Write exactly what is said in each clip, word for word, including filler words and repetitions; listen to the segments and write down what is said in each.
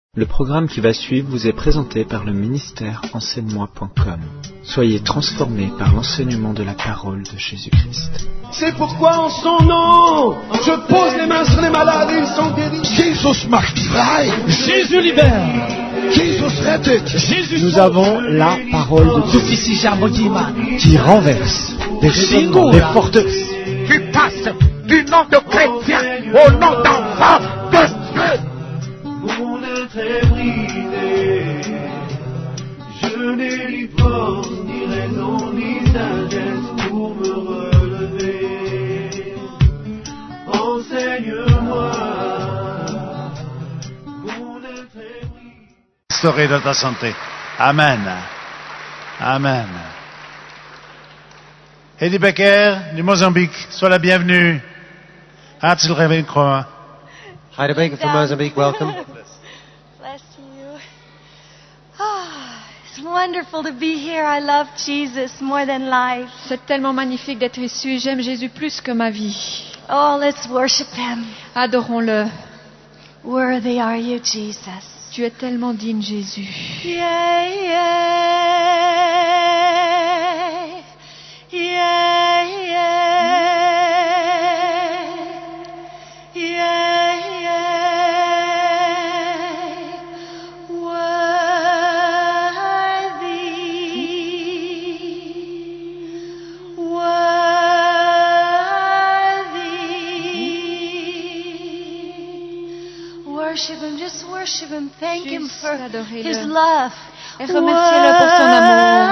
Le programme qui va suivre vous est présenté par le ministère enseigne moi point com. Soyez transformés par l'enseignement de la parole de Jésus-Christ. C'est pourquoi en son nom, je pose les mains sur les malades et ils sont guéris. Jesus macht frei. Jésus libère. Jesus rettet. Jésus Nous sauve. avons la parole de Dieu qui renverse des raisonnements, des forteresses. Qui passe du nom de chrétien au nom d'enfant de Dieu. Mon être est brisé, je n'ai ni force, ni raison, ni sagesse pour me relever. Enseigne-moi, mon être est brisé. Restaurer de ta santé. Amen. Amen. Eddie Becker du Mozambique, sois la bienvenue. Herzlich willkommen. Heidi Baker from Mozambique, welcome. Bless you. Ah, it's wonderful to be here. I love Jesus more than life. C'est tellement magnifique d'être ici. J'aime Jésus plus que ma vie. Oh, let's worship Him. Adorons-le. Worthy are you, Jesus. Tu es tellement digne, Jésus. Yeah, yeah, yeah, yeah, yeah, yeah. Worthy, worthy. Worship Him, just worship Him. Thank Him Juste for adorez-le. His love. Et remerciez-le pour son amour.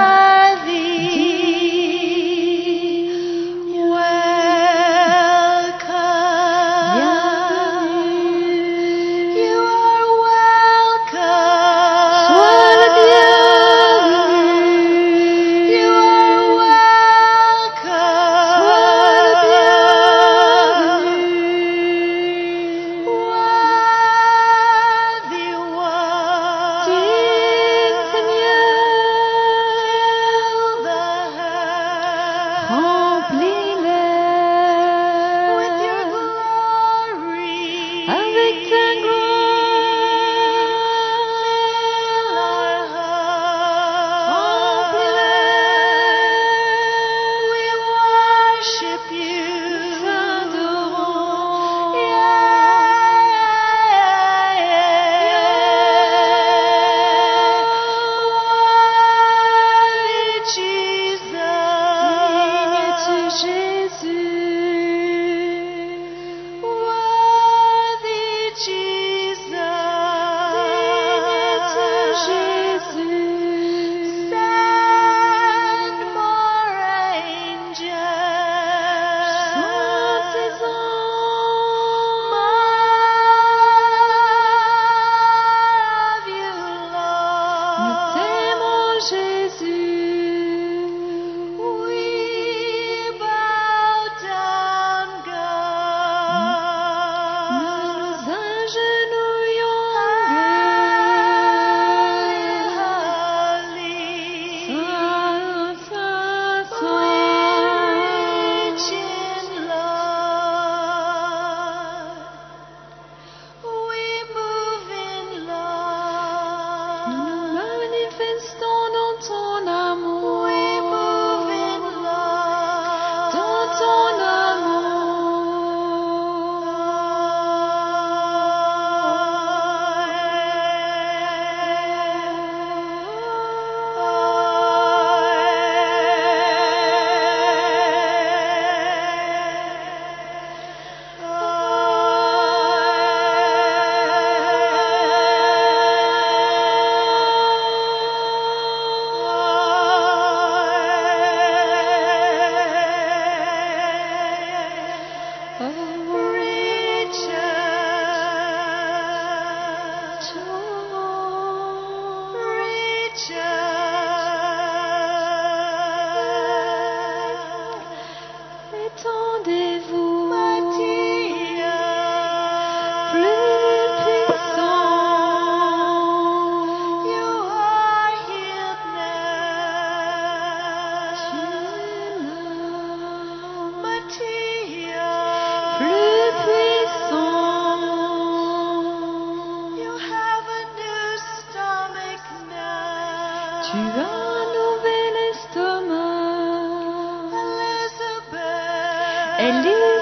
Tu as un nouvel estomac. Elizabeth.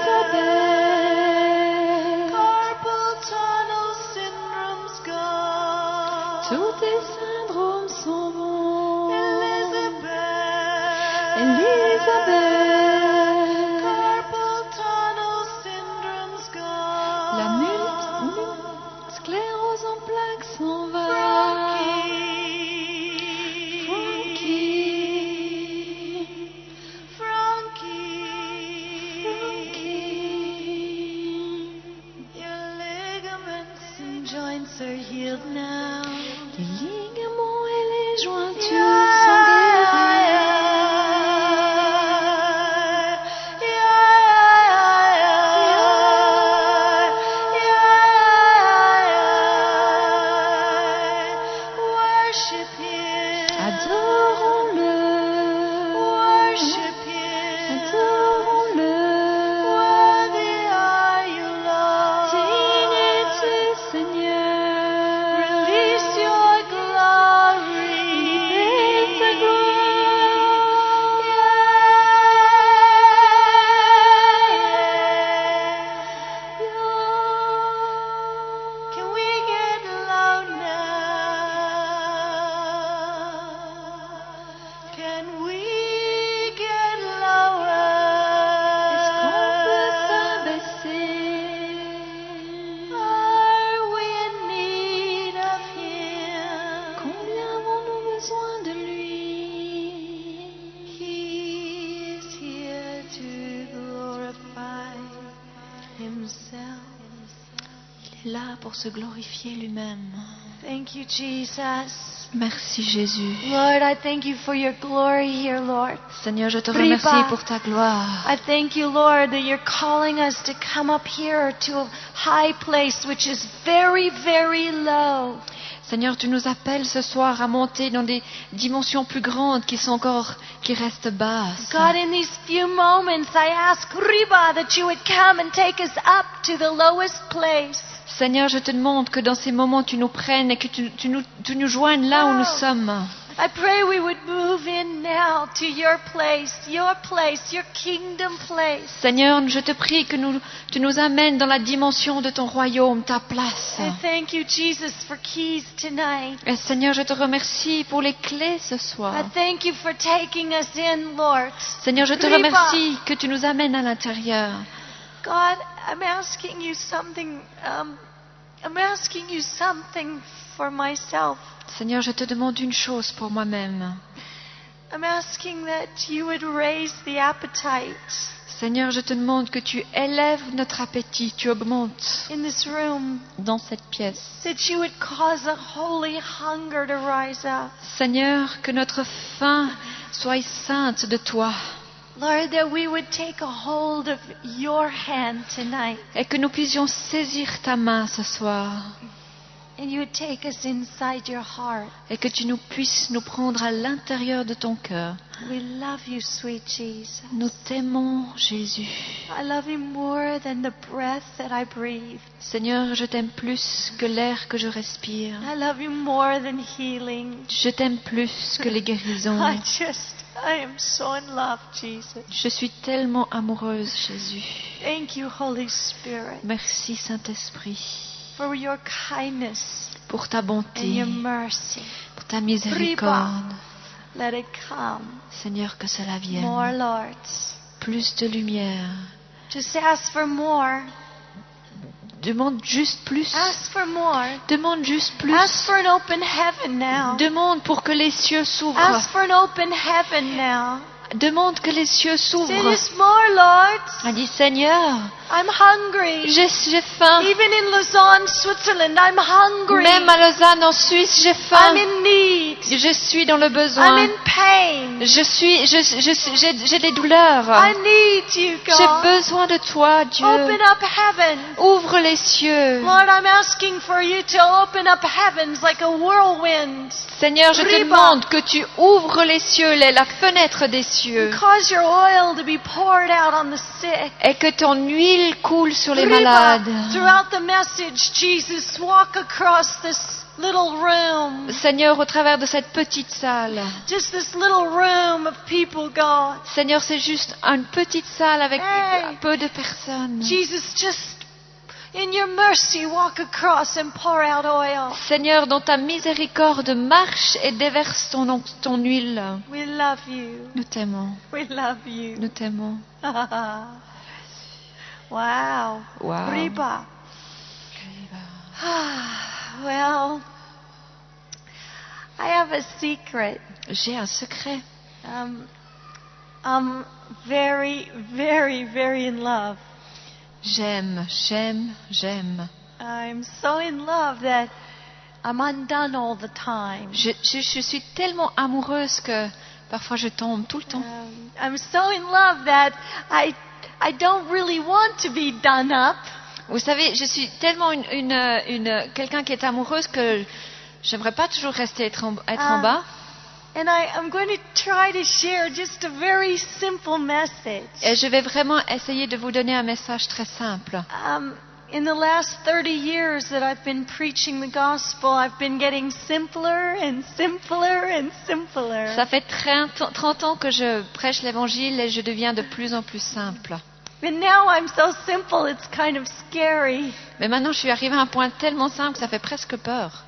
Elisabeth. Carpal tunnel syndrome's gone. Tous tes syndromes s'en vont. Elizabeth. Elisabeth. Carpal tunnel syndrome's gone. La mul- mul- sclérose en plaques s'en va. Frankie. Frankie. Your ligaments and joints are healed now. Les ligaments et les jointures sont Worship Him. Adorons-le. Worship Him. Adorons-le. Worthy are you, Lord. Digne es-tu, Seigneur. Release your glory. Libère ta gloire. Can we get low now? Can we get lower? Est-ce qu'on peut s'abaisser? Are we in need of Him? Combien avons-nous besoin de lui? He is here to glorify Himself. Il est là pour se glorifier lui-même. Thank you, Jesus. Merci Jésus. Lord, I thank you for your glory here, Lord. Seigneur, je te Riba. remercie pour ta gloire. I thank you, Lord, that you're calling us to come up here to a high place which is very, very low. Seigneur, tu nous appelles ce soir à monter dans des dimensions plus grandes qui sont encore, qui restent basses. God, in these few moments, I ask Riba that you would come and take us up to the lowest place. Seigneur, je te demande que dans ces moments tu nous prennes et que tu, tu nous, tu nous joignes là où nous sommes. I pray we would move in now to your place, your place, your kingdom place. Seigneur, je te prie que nous, tu nous amènes dans la dimension de ton royaume, ta place. I thank you, Jesus, for keys tonight. Et Seigneur, je te remercie pour les clés ce soir. I thank you for taking us in, Lord. Seigneur, je te Riba. remercie que tu nous amènes à l'intérieur. God, I'm asking you something. Um, I'm asking you something for myself. Seigneur, je te demande une chose pour moi-même. I'm asking that you would raise the appetite Seigneur, je te demande que tu élèves notre appétit, tu augmentes in this room, dans cette pièce. that you would cause a holy hunger to rise up. Seigneur, que notre faim soit sainte de toi Lord, that we would take a hold of your hand tonight, et que nous puissions saisir ta main ce soir and you would take us inside your heart. et que tu nous puisses nous prendre à l'intérieur de ton cœur. We love you, sweet Jesus. Nous t'aimons, Jésus. I love you more than the breath that I breathe. Seigneur, je t'aime plus que l'air que je respire. I love you more than healing. Je t'aime plus que les guérisons. I just, I am so in love, Jesus. Je suis tellement amoureuse, Jésus. Thank you, Holy Spirit, Merci, Saint-Esprit, for your kindness pour ta and bonté, your mercy. pour ta miséricorde. Let it come. Seigneur, que cela More, vienne. Lord. Plus de lumière. Just ask for more. Demande juste plus. Ask for more. Demande juste Ask plus. for an open heaven now. Demande pour que les cieux s'ouvrent. Ask for an open heaven now. Demande que les cieux Say s'ouvrent. this more, Lord. Elle dit, Seigneur, I'm hungry. j'ai j'ai faim. Even in Lausanne, Switzerland, I'm hungry. Même à Lausanne, en Suisse, j'ai faim. I'm in need. Je suis dans le I'm besoin. in pain. Je suis, je, je, j'ai, j'ai des douleurs. I need you, J'ai God. besoin de toi, Dieu. Open up heaven. Ouvre les cieux. Lord, I'm asking for you to open up heavens like a whirlwind. Seigneur, je te Riba. demande que tu ouvres les cieux, les- la fenêtre des cieux, Cause your oil to be poured out on the sick. et que ton huile coule sur les Riba. malades. Throughout the message, Jesus, walk across this little room. Seigneur, au travers de cette petite salle. Just this little room of people, God. Seigneur, c'est juste une petite salle avec Hey. peu de personnes. Jesus, just in your mercy, walk across and pour out oil. Seigneur, dans ta miséricorde, marche et déverse ton, on- ton huile. We love you. Nous t'aimons. We love you. Nous t'aimons. Wow. Wow. Riba. Well, I have a secret. J'ai un secret. Um, I'm very, very, very in love. J'aime, j'aime, j'aime. I'm so in love that I'm undone all the time. Je, je, je suis tellement amoureuse que parfois je tombe tout le temps. Um, I'm so in love that I, I don't really want to be done up. Vous savez, je suis tellement une, une, une, quelqu'un qui est amoureuse que j'aimerais pas toujours rester être en, être en Ah. bas. And I, I'm going to try to share just a very simple message. Et je vais vraiment essayer de vous donner un message très simple. Um, in the last thirty years that I've been preaching the gospel, I've been getting simpler and simpler and simpler. Ça fait trente, trente ans que je prêche l'évangile et je deviens de plus en plus simple. And now I'm so simple, it's kind of scary. Mais maintenant, je suis arrivée à un point tellement simple que ça fait presque peur.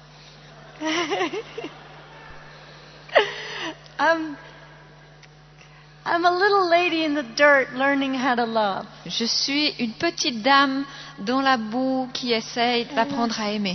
um, I'm a little lady in the dirt learning how to love. Je suis une petite dame dans la boue qui essaye d'apprendre à aimer.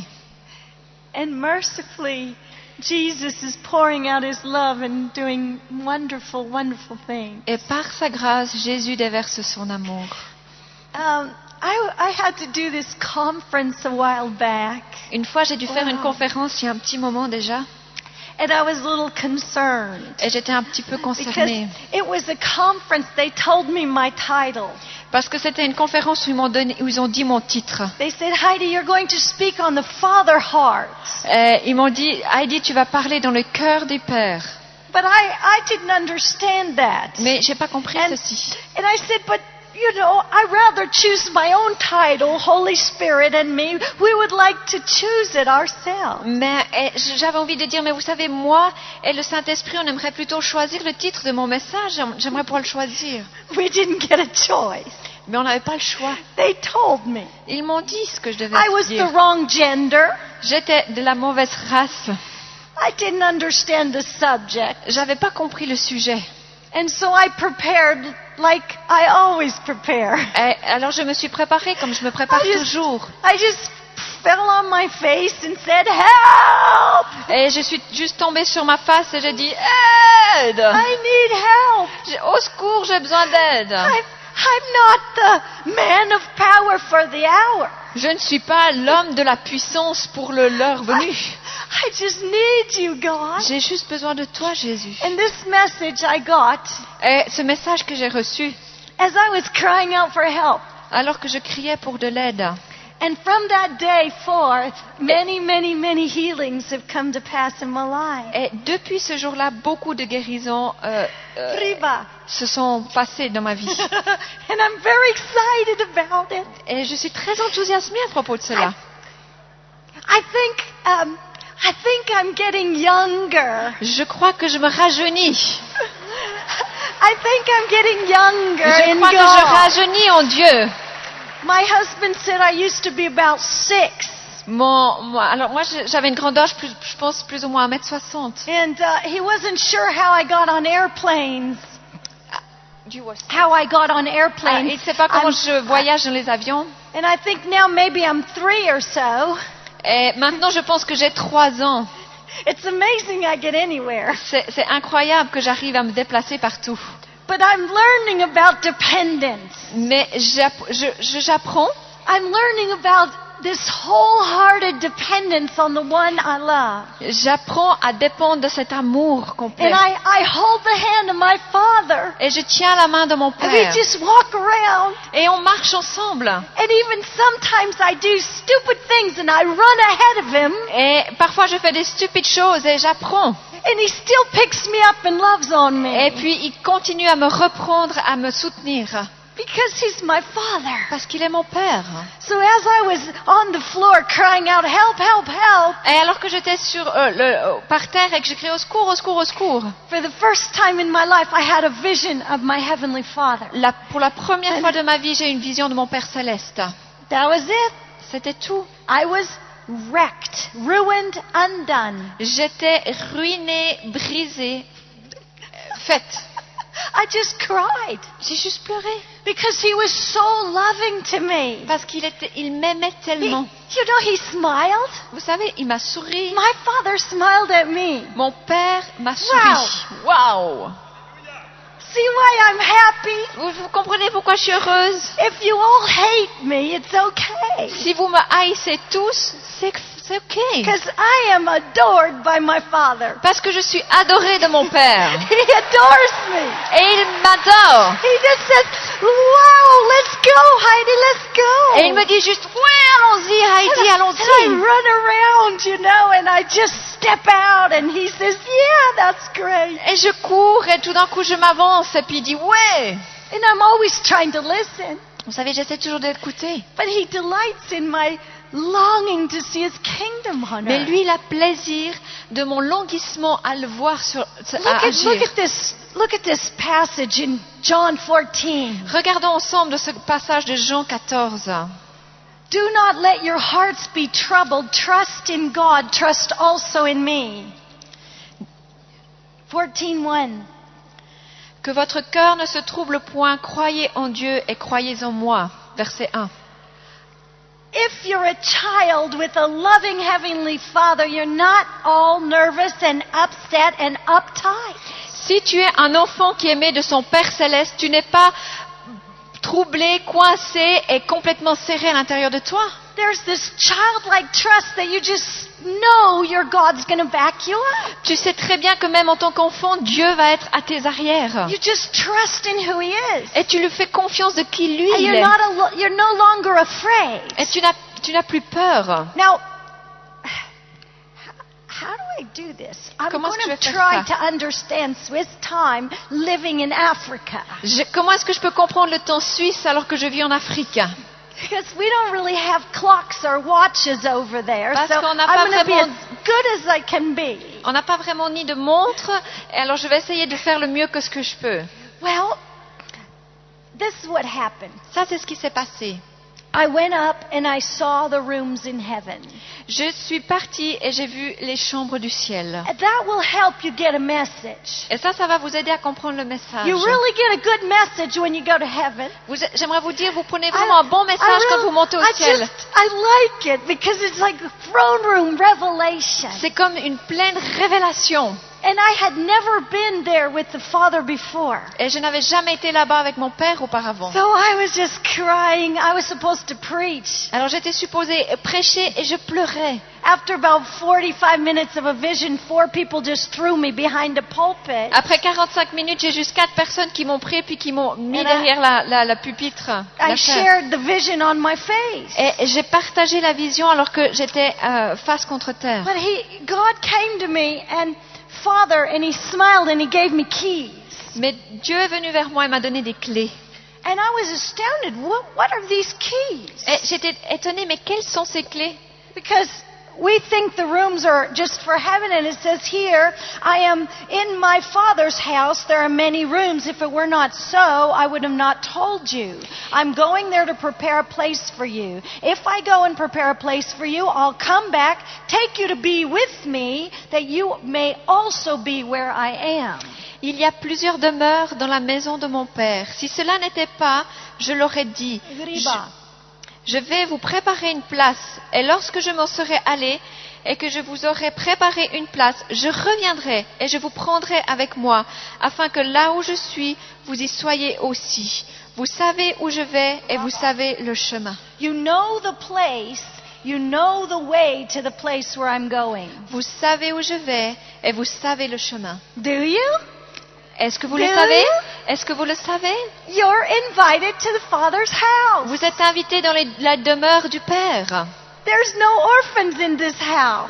And mercifully, Jesus is pouring out his love and doing wonderful, wonderful things. Et par sa grâce, Jésus déverse son amour. Um, I, I had to do this conference a while back, Une fois, j'ai dû faire une Wow. conférence il y a un petit moment déjà, and I was a little concerned. et j'étais un petit peu Because concernée. it was a conference, they told me my title. Parce que c'était une conférence où ils m'ont donné, où ils ont dit mon titre. They said, Heidi, you're going to speak on the father heart. Et ils m'ont dit, Heidi, tu vas parler dans le cœur des pères. But I, I didn't understand that. Mais j'ai pas compris And, ceci. and I said, but you know, I rather choose my own title, Holy Spirit and me. We would like to choose it ourselves. Mais eh, j'avais envie de dire, mais vous savez, moi et le Saint-Esprit, on aimerait plutôt choisir le titre de mon message. J'aimerais pouvoir le choisir. We didn't get a choice. Mais on n'avait pas le choix. They told me. Ils m'ont dit ce que je devais I was the dire. wrong gender. J'étais de la mauvaise race. I didn't understand the subject. J'avais pas compris le sujet. And so I prepared like I always prepare. Et alors je me suis préparée comme je me prépare I just- toujours. I just fell on my face and said, help! Et je suis juste tombée sur ma face et j'ai dit aide. I need help. J'ai- Au secours, j'ai besoin d'aide. I'm, I'm not the man of power for the hour. Je ne suis pas l'homme de la puissance pour le l'heure venue. I just need you, God. J'ai juste besoin de toi, Jésus. And this message I got Et ce message que j'ai reçu, as I was crying out for help. alors que je criais pour de l'aide. And from that day forth, many, many, many healings have come to pass in my life. Et depuis ce jour-là, beaucoup de guérisons euh, euh, Riba. se sont passées dans ma vie. And I'm very excited about it. Et je suis très enthousiasmée à propos de cela. I think, um, I think I'm getting younger. Je crois que je me rajeunis. I think I'm getting younger Je in crois que je God. rajeunis en Dieu. My husband said I used to be about six. Mon, moi, alors moi, je- j'avais une grandeur, plus, je pense, plus ou moins un mètre soixante. And uh, he wasn't sure how I got on airplanes. How I got on Ah, airplanes. il ne sait pas comment I'm- je voyage dans les avions. And I think now maybe I'm three or so. Et maintenant, je pense que j'ai trois ans. It's amazing I get anywhere. C'est c'est incroyable que j'arrive à me déplacer partout. But I'm learning about dependence. Mais j'app- je- je- j'apprends, I'm learning about this wholehearted dependence on the one I love. j'apprends à dépendre de cet amour complet. And I, I hold the hand of my father. Et je tiens la main de mon And we père. just walk around. Et on marche ensemble. And even sometimes I do stupid things and I run ahead of him. Et parfois, je fais des stupides choses et j'apprends. And he still picks me up and loves on me. Et puis, il continue à me reprendre, à me soutenir. Because he's my father. Parce qu'il est mon père. So as I was on the floor crying out, help, help, help, Et alors que j'étais sur euh, le, euh, par terre et que je criais au secours, au secours, au secours, for the first time in my life, I had a vision of my heavenly Father. la, pour la première fois de ma vie, j'ai eu une vision de mon Père céleste. That was it. C'était tout. I was wrecked, ruined, undone. J'étais ruinée, brisée, euh, faite. I just cried J'ai juste pleuré. because he was so loving to me. Parce qu'il était, il m'aimait He, tellement. you know, he smiled. Vous savez, il m'a souri. My father smiled at me. Mon père m'a souri. Waouh! See why I'm happy? Vous, vous comprenez pourquoi je suis heureuse? If you all hate me, it's okay. Si vous me haïssez tous, c'est, c'est ok. Because I am adored by my Father. Parce que je suis adorée de mon Père. He adores me. Et il m'adore. He just says, wow, let's go, Heidi, let's go. Et il me dit juste, ouais, allons-y, Heidi, And I allons-y. run around, you know, and I just step out, and he says, yeah, that's great. Et je cours et tout d'un coup je m'avance et puis il dit, ouais. And I'm always trying to listen. Vous savez, j'essaie toujours d'écouter. But he delights in my longing to see his kingdom on Mais earth. lui, il a plaisir de mon languissement à le voir sur, à Look at, agir. look at this, look at this passage in John fourteen. Regardons ensemble de ce passage de Jean quatorze. Do not let your hearts be troubled. Trust in God. Trust also in me. fourteen one. Que votre cœur ne se trouble point, croyez en Dieu et croyez en moi. Verset un. If you're a child with a loving heavenly Father, you're not all nervous and upset and uptight. Si tu es un enfant qui est aimé de son Père céleste, tu n'es pas troublé, coincé et complètement serré à l'intérieur de toi. There's this childlike trust that you just know your God's going to back you up. Tu sais très bien que même en tant qu'enfant, Dieu va être à tes arrières. You just trust in who He is. Et tu lui fais confiance de qui lui And il you're est. not a, you're no longer afraid. Et tu n'as, tu n'as plus peur. Now, how do I do this? I'm Comment est-ce que going je to vais faire try ça? to understand Swiss time living in Africa. Je- comment est-ce que je peux comprendre le temps suisse alors que je vis en Afrique? Because we don't really have clocks or watches over there. Parce So qu'on n'a I'm pas going to be as vraiment- good as I can be. On n'a pas vraiment ni de montre, et alors je vais essayer de faire le mieux que ce que je peux. Well, this is what happened. Ça, c'est ce qui s'est passé. I went up and I saw the rooms in heaven. Je suis partie et j'ai vu les chambres du ciel. And that will help you get a message. Et ça, ça va vous aider à comprendre le message. You really get a good message when you go to heaven. Vous- j'aimerais vous dire, vous prenez vraiment un bon message I quand really- vous montez au I ciel. just, I like it because it's like a throne room revelation. C'est comme une pleine révélation. And I had never been there with the Father before. Et je n'avais jamais été là-bas avec mon père auparavant. So I was just crying. I was supposed to preach. Alors j'étais supposée prêcher et je pleurais. After about forty-five minutes of a vision, four people just threw me behind a pulpit. Après quarante-cinq minutes, j'ai juste quatre personnes qui m'ont pris puis qui m'ont mis And I- derrière la, la, la pupitre. I la chaise. shared the vision on my face. Et j'ai partagé la vision alors que j'étais euh, face contre terre. But he, God came to me and Father, and He smiled and He gave me keys. Mais Dieu est venu vers moi et m'a donné des clés. And I was astounded. What, what are these keys? Et j'étais étonnée, mais quelles sont ces clés? Because we think the rooms are just for heaven, and it says here, I am in my Father's house. There are many rooms. If it were not so, I would have not told you. I'm going there to prepare a place for you. If I go and prepare a place for you, I'll come back, take you to be with me, that you may also be where I am. Il y a plusieurs demeures dans la maison de mon père. Si cela n'était pas, je l'aurais dit. Riba. Je vais vous préparer une place, et lorsque je m'en serai allé et que je vous aurai préparé une place, je reviendrai et je vous prendrai avec moi, afin que là où je suis, vous y soyez aussi. Vous savez où je vais et vous savez le chemin. You know the place. You know the way to the place where I'm going. Vous savez où je vais et vous savez le chemin. Do you? Est-ce que vous le Do savez? you? Est-ce que vous le savez? You're invited to the Father's house. Vous êtes invité dans les- la demeure du Père. There's no orphans in this house. Il n'y a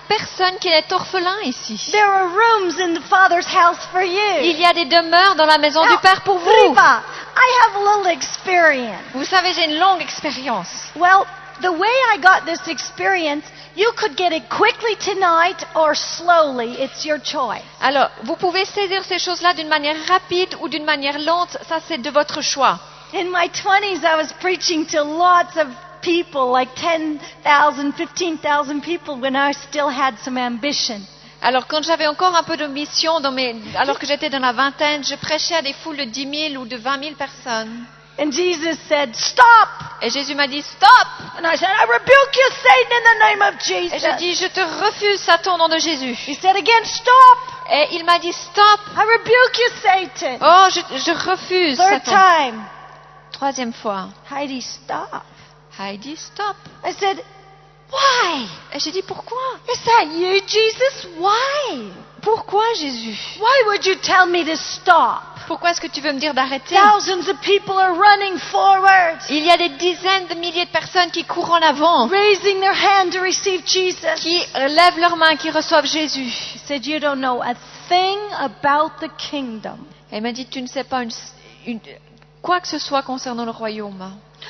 personne qui est orphelin ici. There are rooms in the Father's house for you. Il y a des demeures dans la maison Now, du Père pour vous. Riva, I have a little experience. Vous savez, j'ai une longue expérience. Well, the way I got this experience, you could get it quickly tonight or slowly. It's your choice. Alors, vous pouvez saisir ces choses-là d'une manière rapide ou d'une manière lente. Ça, c'est de votre choix. In my twenties, I was preaching to lots of people, like ten thousand, fifteen thousand people, when I still had some ambition. Alors, quand j'avais encore un peu de mission, dans mes... alors que j'étais dans la vingtaine, je prêchais à des foules de dix mille ou de vingt mille personnes. And Jesus said, "Stop!" Et Jésus m'a dit, stop! And I said, "I rebuke you, Satan, in the name of Et Jesus." je dis, je te refuse, Satan, au nom de Jésus. He said again, "Stop!" Et il m'a dit, stop! I rebuke you, Satan. Oh, je, je refuse, Third Satan. time, Troisième fois. Heidi, stop. Heidi, stop! I said, "Why? Et j'ai dit, pourquoi? Is that you, Jesus? Why? Pourquoi, Jésus? Why would you tell me to stop? Pourquoi est-ce que tu veux me dire d'arrêter? Thousands of people are running forward, Il y a des dizaines de milliers de personnes qui courent en avant, raising their hand to receive Jesus." qui lèvent leurs mains, qui reçoivent Jésus. He said, "You don't know a thing about the kingdom." Et il m'a dit, tu ne sais pas une, une- quoi que ce soit concernant le royaume.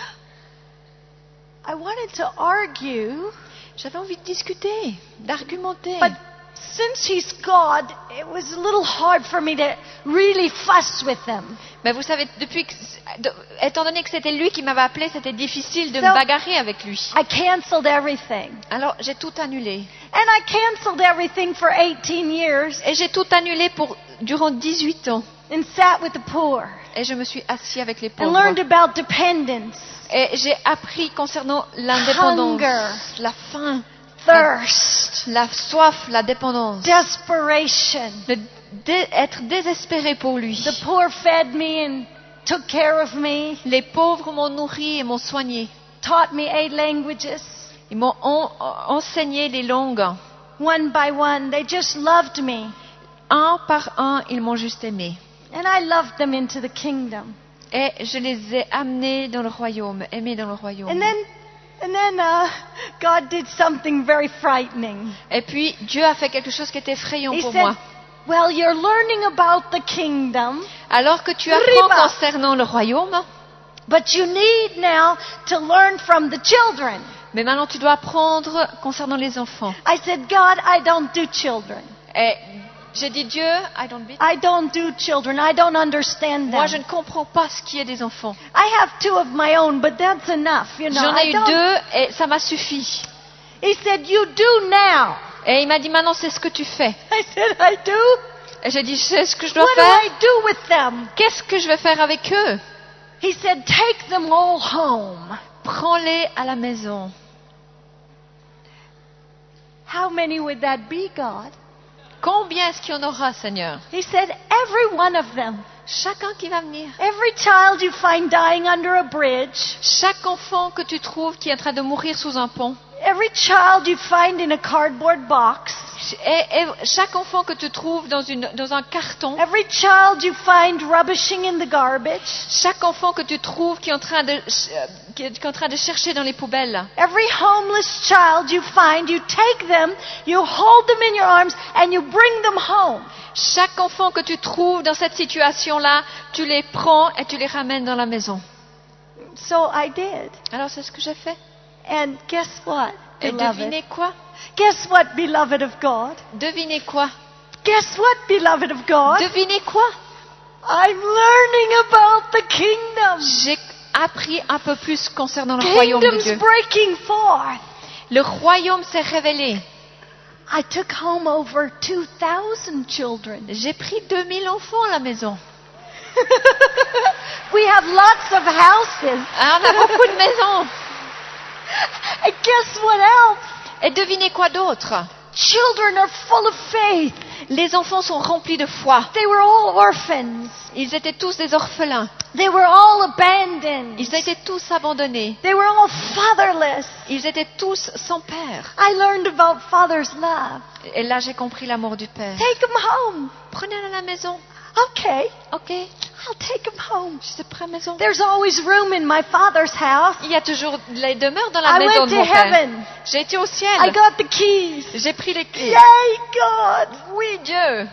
I wanted to argue, J'avais envie de discuter, d'argumenter. but since he's God, it was a little hard for me to really fuss with him. Mais vous savez, depuis que, de- étant donné que c'était lui qui m'avait appelé, c'était difficile de So- me bagarrer avec lui. I canceled everything. Alors j'ai tout annulé. And I canceled everything for eighteen years Et j'ai tout annulé pour durant dix-huit ans. and sat with the poor Et je me suis assis avec les and learned pauvres. about dependence, Et j'ai appris concernant l'indépendance, Hunger. la faim, thirst, la soif, la dépendance, desperation. le dé- être désespéré pour lui. The poor fed me and took care of me, Les pauvres m'ont nourri et m'ont soigné. taught me eight languages. Ils m'ont en- enseigné les langues. One by one, they just loved me. Un par un, ils m'ont juste aimé. And I loved them into the kingdom. Et je les ai amenés dans le royaume, aimés dans le royaume. And then, and then uh, God did something very frightening. Et puis, Dieu a fait quelque chose qui est effrayant He pour said, moi. "Well, you're learning about the kingdom, Alors que tu apprends Riba. concernant le royaume, but you need now to learn from the children." mais maintenant tu dois apprendre concernant les enfants. I said, "God, I don't do children. Et j'ai dit, Dieu, I don't beat. I don't do children. I don't understand Moi, je them. ne comprends pas ce qui est des enfants. I have two of my own, but that's enough, you know." J'en I ai eu don't- deux et ça m'a suffi. He said, "You do now." Et il m'a dit, maintenant c'est ce que tu fais. I said, "I do? Et j'ai dit, c'est ce que je dois What do faire. I do with them?" Qu'est-ce que je vais faire avec eux? He said, "Take them all home." Prends-les à la maison. How many would that be, God? Combien est-ce qu'il y en aura, Seigneur? He said, "Every one of them. Chacun qui va venir. Every child you find dying under a bridge. Chaque enfant que tu trouves qui est en train de mourir sous un pont. Every child you find in a cardboard box. Et, et chaque enfant que tu trouves dans, une, dans un carton. Every child you find rubbishing in the garbage. Chaque enfant que tu trouves qui est en train de, euh, qui est, qui est en train de chercher dans les poubelles. Every homeless child you find, you take them, you hold them in your arms, and you bring them home. Chaque enfant que tu trouves dans cette situation-là, tu les prends et tu les ramènes dans la maison. So I did. Alors c'est ce que j'ai fait. And guess what, Et beloved? devinez quoi? Guess what, beloved of God? Devinez quoi? Guess what, beloved of God? Devinez quoi? I'm learning about the kingdom. J'ai appris un peu plus concernant le royaume de Kingdom's Dieu. breaking forth. Le royaume s'est révélé. I took home over two thousand children. J'ai pris deux mille enfants à la maison. We have lots of houses. Ah, on a beaucoup de maisons. And guess what else? Et devinez quoi d'autre? Children are full of faith. Les enfants sont remplis de foi. They were all orphans. Ils étaient tous des orphelins. They were all abandoned. Ils étaient tous abandonnés. They were all fatherless. Ils étaient tous sans père. I learned about Father's love. Et là, j'ai compris l'amour du Père. Take them home. Prenez-le à la maison. Okay, Ok, I'll take him home. je te prends à la maison. There's always room in my Father's house. Il y a toujours les demeures dans la I maison went de to mon père. heaven. J'ai été au I ciel. got the keys. J'ai pris les clés. Yay, God! Oui, Dieu.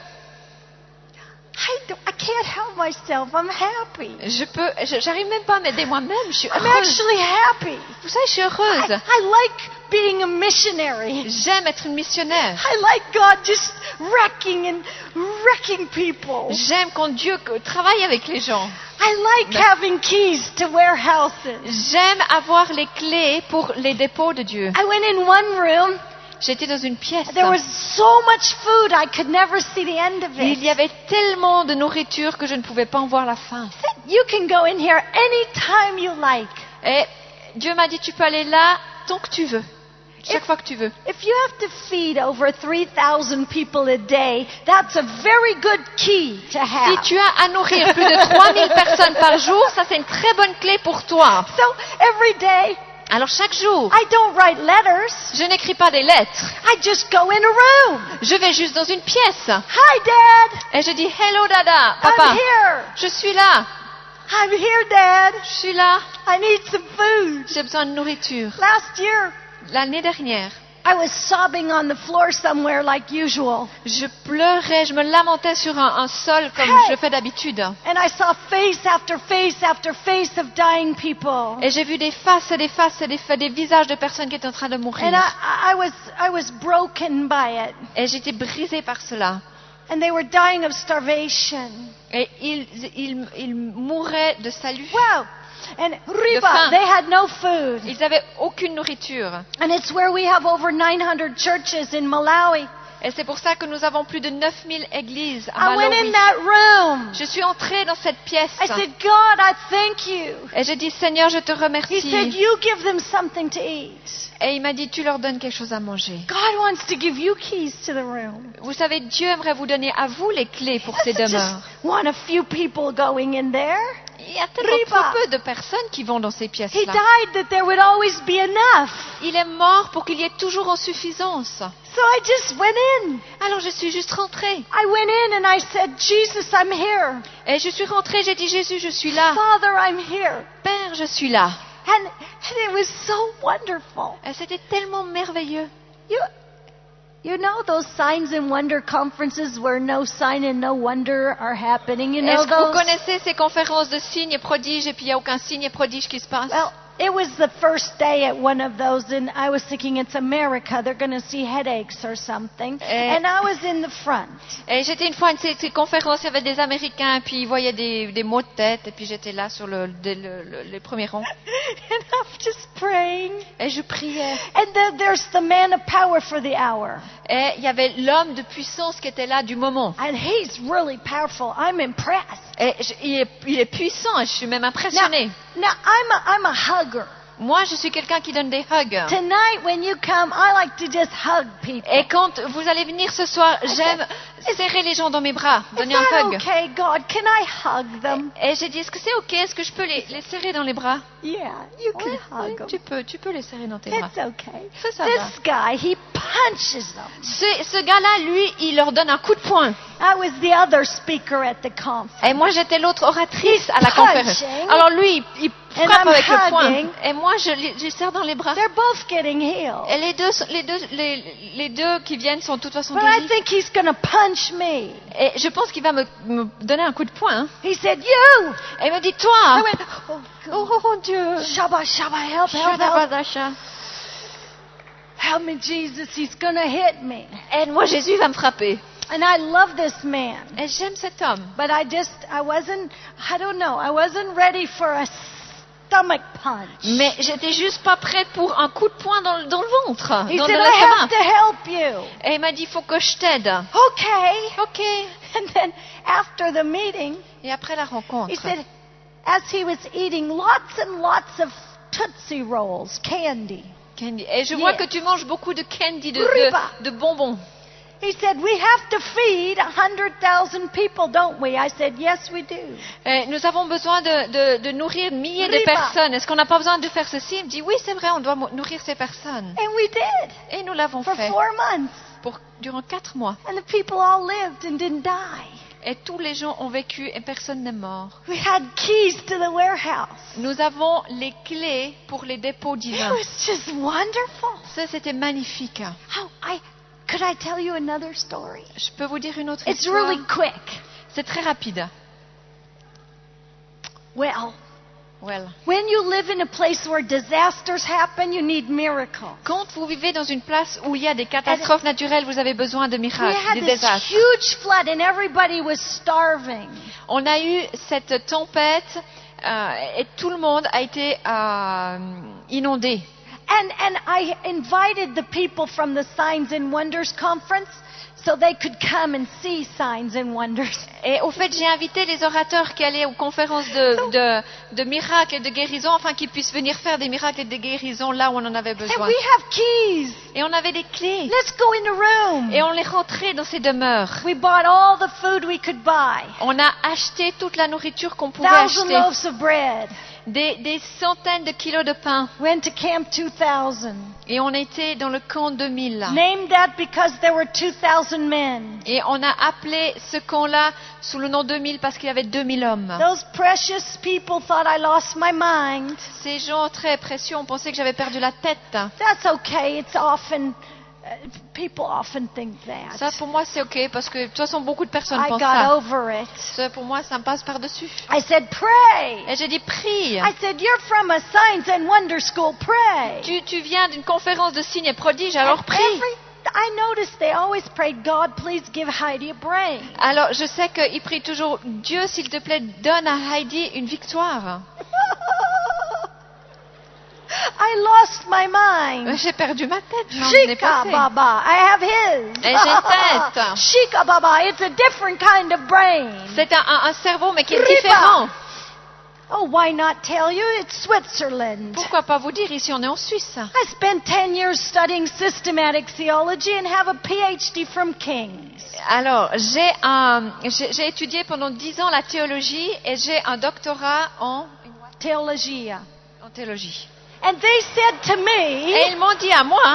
I, do- I can't help myself. I'm happy. Je peux, je- j'arrive même pas à m'aider moi-même. Je suis I'm heureuse. actually happy. Vous savez, je suis I, heureuse. I like being a missionary. J'aime être une missionnaire. I like God just wrecking and wrecking people. J'aime quand Dieu travaille avec les gens. I like having keys to warehouses. J'aime avoir les clés pour les dépôts de Dieu. I went in one room. J'étais dans une pièce. There was so much food I could never see the end of Il y it. avait tellement de nourriture que je ne pouvais pas en voir la fin. You can go in here anytime you like. Et Dieu m'a dit, tu peux aller là tant que tu veux. Chaque fois que tu veux. If you have to feed over three thousand people a day, that's a very good key to Si have. tu as à nourrir plus de trois mille personnes par jour, ça c'est une très bonne clé pour toi. So every day, Alors chaque jour, I don't write letters. je n'écris pas des lettres. I just go in a room. Je vais juste dans une pièce. Hi, Dad. Et je dis, hello dada, I'm papa. here. Je suis là. I'm here, Dad. Je suis là. I need some food. J'ai besoin de nourriture. Last year, L'année dernière, I was sobbing on the floor somewhere like usual. je pleurais, je me lamentais sur un, un sol comme Hey. je le fais d'habitude. And I saw face after face after face of dying people. Et j'ai vu des faces et des faces et des, fa- des visages de personnes qui étaient en train de mourir. And I, I was I was broken by it. Et j'étais brisée par cela. And they were dying of starvation. Et ils, ils, ils mouraient de salut. Wow. And faim. Riba, they had no food. Ils n'avaient aucune nourriture. And it's where we have over nine hundred churches in Malawi. Et c'est pour ça que nous avons plus de neuf mille églises I à went Malawi. in that room. Je suis entrée dans cette pièce. I said, God, I thank you. Et j'ai dit, Seigneur, je te He said, remercie. you give them something to eat. Et il m'a dit, tu leur donnes quelque chose à manger. God wants to give you keys to the room. Vous savez, Dieu aimerait vous donner à vous les clés pour ces He doesn't demeures. just want a few people going in there. Il y a tellement Riba. trop peu de personnes qui vont dans ces He pièces-là. died that there would always be enough. Il est mort pour qu'il y ait toujours en suffisance. So I just went in. Alors je suis juste rentrée. I went in and I said, Jesus, I'm here. Et je suis rentrée, j'ai dit, Jésus, je suis là. Father, I'm here. Père, je suis là. And, and it was so wonderful. Et c'était tellement merveilleux. You, you know those signs and wonder conferences where no sign and no wonder are happening? You know Est-ce que vous those? connaissez ces conférences de signes et prodiges et puis il n'y a aucun signe et prodige qui se passe? Well, it was the first day at one of those, and I was thinking it's America. They're going to see headaches or something. Eh. And I was in the front. Et j'étais une fois à une ces, ces conférences, il y avait des Américains, et puis ils voyaient des, des maux de tête, et puis j'étais là sur le, le, le, le- les premiers rangs. And I'm just praying. Et je priais. And then there's the man of power for the hour. Et il y avait l'homme de puissance qui était là du moment. And he's really powerful. I'm impressed. Et je- il, est, il est puissant, et je suis même Now, impressionnée. now I'm, a, I'm a hugger. Moi, je suis quelqu'un qui donne des hugs. Tonight, when you come, I like to just hug people. Et quand vous allez venir ce soir, j'aime serrer les gens dans mes bras, Is donner un that hug. okay, God? Can I hug them? Et j'ai dit, est-ce que c'est ok? Est-ce que je peux les, les serrer dans les bras? Yeah, you can Oui, hug oui, them. tu peux, tu peux les serrer dans tes bras. It's okay. Ça, ça va. This guy, he punches them. Ce, ce gars-là, lui, il leur donne un coup de poing. I was the other speaker at the conference. Et moi, j'étais l'autre oratrice à la punching. conférence. Alors lui, il, il And frappe I'm avec le poing. hugging. Et moi, je les je les serre dans les bras. They're both getting healed. Et les deux, sont- les deux, les, les deux qui viennent sont de toute façon But I guéris. think he's going to punch me. Et je pense qu'il va me, me donner un coup de poing. hein. He said, you! Et il me dit, I toi, went, oh, oh, God. oh, oh, Dieu, Shabba, Shabba, help, help, help. Shadabadasha. Help me, Jesus. He's going to hit me. Aide-moi, Jésus va me frapper. And I love this man. Et j'aime cet homme. But I just, I wasn't, I don't know, I wasn't ready for a stomach punch. Mais j'étais juste pas prête pour un coup de poing dans le, dans le ventre, He dans said, le I have l'estomac. to help you. Et il m'a dit, il faut que je t'aide. Okay. Ok. And then after the meeting, Et après la rencontre, he said, as he was eating lots and lots of Tootsie Rolls, candy, candy. Et je vois Yeah. que tu manges beaucoup de candy, de, Riba. de, de bonbons. he said, we have to feed one hundred thousand people, don't we? I said, yes, we do. Et nous avons besoin de, de, de nourrir milliers de Riba. personnes. Est-ce qu'on n'a pas besoin de faire ceci? Il me dit, oui, c'est vrai, on doit mo- nourrir ces personnes. And we did Et nous l'avons for fait four months. pour, durant quatre mois. And the people all lived and didn't die. Et tous les gens ont vécu et personne n'est mort. We had keys to the warehouse. Nous avons les clés pour les dépôts It divins. was just wonderful. Ça, c'était magnifique. How I could I tell you another story? Je peux vous dire une autre It's histoire. really quick. C'est très rapide. Well, Well. when you live in a place where disasters happen, you need miracles. Quand vous vivez dans une place où il y a des catastrophes naturelles, vous avez besoin de We miracles, had des this désastres. huge flood and everybody was starving. On a eu cette tempête euh, et tout le monde a été euh, inondé. And and I invited the people from the Signs and Wonders conference so they could come and see signs and wonders. Et au fait, j'ai invité les orateurs qui allaient aux conférences de, de, de miracles et de guérisons, afin qu'ils puissent venir faire des miracles et des guérisons là où on en avait And besoin. we have keys. Et on avait des clés. Let's go in the room. Et on les rentrait dans ces demeures. We bought all the food we could buy. On a acheté toute la nourriture qu'on pouvait Thousand acheter. loaves of bread. Des, des centaines de kilos de pain. Went to Camp two thousand. Et on était dans le camp deux mille. Named that because there were two thousand men. Et on a appelé ce camp-là sous le nom deux mille parce qu'il y avait deux mille hommes. Those precious people thought I lost my mind. Ces gens très précieux ont pensé que j'avais perdu la tête. That's okay. It's often, uh, people often think that. Ça, pour moi, c'est OK parce que de toute façon, beaucoup de personnes I pensent got ça. over it. Ça, pour moi, ça me passe par-dessus. I said, pray. Et j'ai dit, prie. I said, you're from a Signs and Wonder School. Pray. Tu, tu viens d'une conférence de signes et prodiges, alors And prie. every- I noticed they always prayed, God, please give Heidi a brain. Alors, je sais qu'ils prient toujours, Dieu, s'il te plaît, donne à Heidi une victoire. I lost my mind. Mais J'ai perdu ma tête. j'en ai Shika pas fait. Baba, I have his. Et j'ai une tête. Shika Baba, it's a different kind of brain. C'est un, un- un cerveau, mais qui est Riba. différent. Oh, why not tell you? It's Switzerland. Pourquoi pas vous dire, ici on est en Suisse. I spent ten years studying systematic theology and have a P H D from King's. Alors, j'ai un- j'ai j'ai étudié pendant dix ans la théologie et j'ai un doctorat en, Theologia. en théologie. And they said to Et me, ils m'ont dit à moi,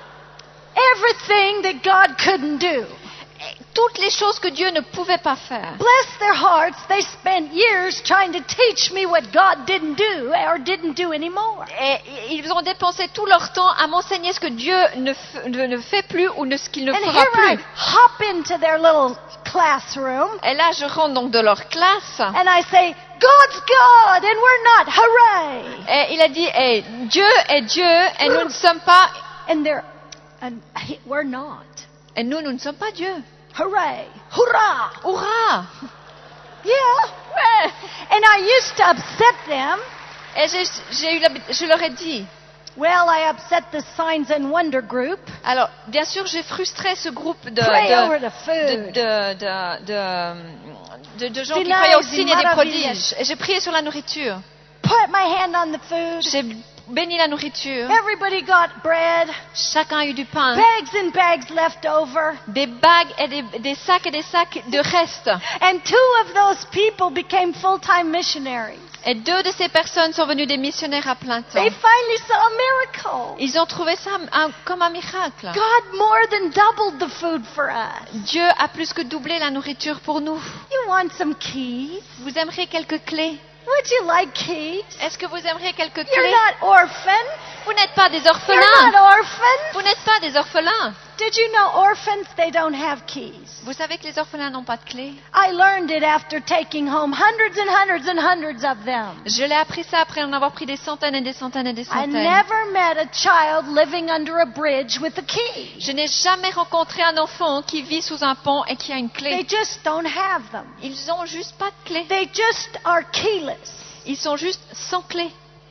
everything that God couldn't do. toutes les choses que Dieu ne pouvait pas faire. Bless their hearts, they spent years trying to teach me what God didn't do or didn't do anymore. Et ils ont dépensé tout leur temps à m'enseigner ce que Dieu ne, f- ne- ne fait plus ou ne- ce qu'il ne And fera here I plus. hop into their little classroom Et là, je rentre donc de leur classe. and I say, God's God and we're not. Hooray! Et il a dit, hey, Dieu est Dieu et nous ne sommes pas, And they're, and he- we're not. et nous, nous ne sommes pas Dieu. Hooray! Hurrah! Hurrah! Yeah. Ouais. And I used to upset them. Et j'ai, j'ai eu l'habitude- je leur ai dit. Well, I upset the Signs and Wonder group. Alors, bien sûr, j'ai frustré ce groupe de, Pray de, over the de, food. de, de, de, de- de gens qui Denies croyaient aux et signes et des maravillas. prodiges. Et j'ai prié sur la nourriture. Put my hand on the food. J'ai béni la nourriture. Everybody got bread. Chacun a eu du pain. Bags and bags left over. Des bagues et des, des sacs et des sacs de restes. And two of those people became full-time missionaries. Et deux de ces personnes sont venues des missionnaires à plein temps. They finally saw a miracle. Ils ont trouvé ça un- comme un miracle. God more than doubled the food for us. Dieu a plus que doublé la nourriture pour nous. You want some keys? Vous aimeriez quelques clés? Would you like keys? Est-ce que vous aimeriez quelques You're clés? not orphan. Vous n'êtes pas des You're orphelins. not orphan. Vous n'êtes pas des orphelins. Did you know orphans, they don't have keys? Vous savez que les orphelins n'ont pas de clés? I learned it after taking home hundreds and hundreds and hundreds of them. Je l'ai appris ça après en avoir pris des centaines et des centaines et des I centaines. never met a child living under a bridge with a key. Je n'ai jamais rencontré un enfant qui vit sous un pont et qui a une They clé. just don't have them. Ils ont juste pas de clé. They just are keyless. Ils sont juste sans clé.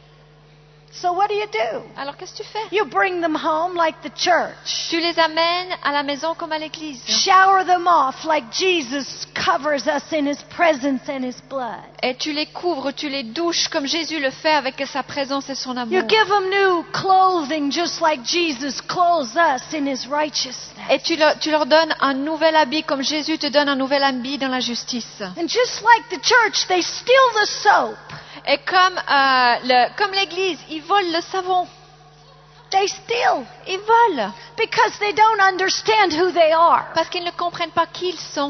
So what do you do? Alors qu'est-ce que tu fais? You bring them home like the church. Tu les amènes à la maison comme à l'église. Shower them off like Jesus covers us in his presence and his blood. Et tu les couvres, tu les douches comme Jésus le fait avec sa présence et son amour. You give them new clothing just like Jesus clothes us in his righteousness. Et tu leur, tu leur donnes un nouvel habit comme Jésus te donne un nouvel habit dans la justice. And just like the church, they steal the soap. Et comme, euh, le, comme l'église, ils volent le savon. They steal Ils volent because they don't understand who they are. parce qu'ils ne comprennent pas qui ils sont.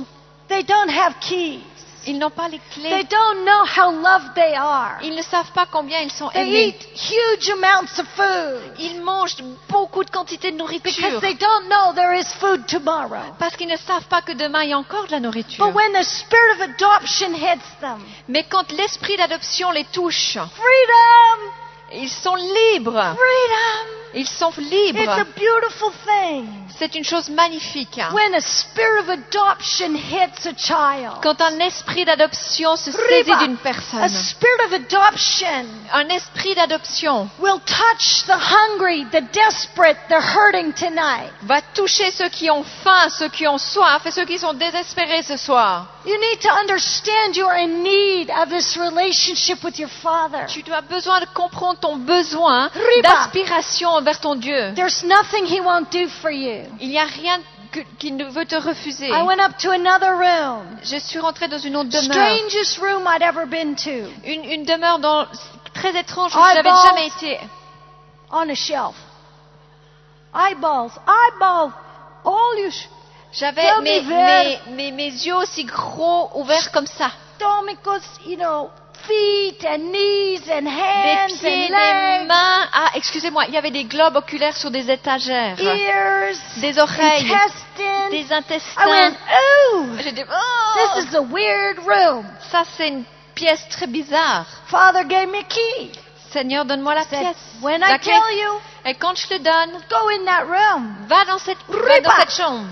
They don't have keys. Ils n'ont pas les They clés. don't know how loved they are. Ils ne savent pas combien ils sont They aimés. eat huge amounts of food Ils mangent beaucoup de quantité de nourriture because they don't know there is food tomorrow. parce qu'ils ne savent pas que demain il y a encore de la nourriture. But when the spirit of adoption hits them, Mais quand l'esprit d'adoption les touche, freedom, ils sont libres. freedom. Ils sont It's a libres. beautiful thing. C'est une chose magnifique. When a spirit of adoption hits a child, Quand un esprit d'adoption se saisit Riba, d'une a personne, spirit of adoption un esprit d'adoption will touch the hungry, the desperate, the hurting tonight. va toucher ceux qui ont faim, ceux qui ont soif et ceux qui sont désespérés ce soir. You need to understand you are in need of this relationship with your Father. Tu as besoin de comprendre ton besoin Riba. d'aspiration envers ton Dieu. There's nothing He won't do for you. Il n'y a rien que- qui ne veut te refuser. I went up to another room, Je suis rentrée dans une autre demeure. strangest room I'd ever been to, Une, une demeure dans, très étrange où Ah, je n'avais bon. jamais été. on a shelf. Eyeballs, eyeballs, all you sh- J'avais Tell mes, me where- mes, mes, mes yeux aussi gros, ouverts comme ça. stomachs, you know, feet and knees and Des hands pieds, and des legs, mains. Ah, excusez-moi, il y avait des globes oculaires sur des étagères. ears, Des oreilles, intestines. des I went, intestins. ooh, J'ai dit, oh, this is a weird room. ça c'est une pièce très bizarre. Father gave me a key. Seigneur, donne-moi la Said, pièce. when La I clé. tell you, Et quand je le donne, go in that room. va dans cette, va Riba. dans cette chambre.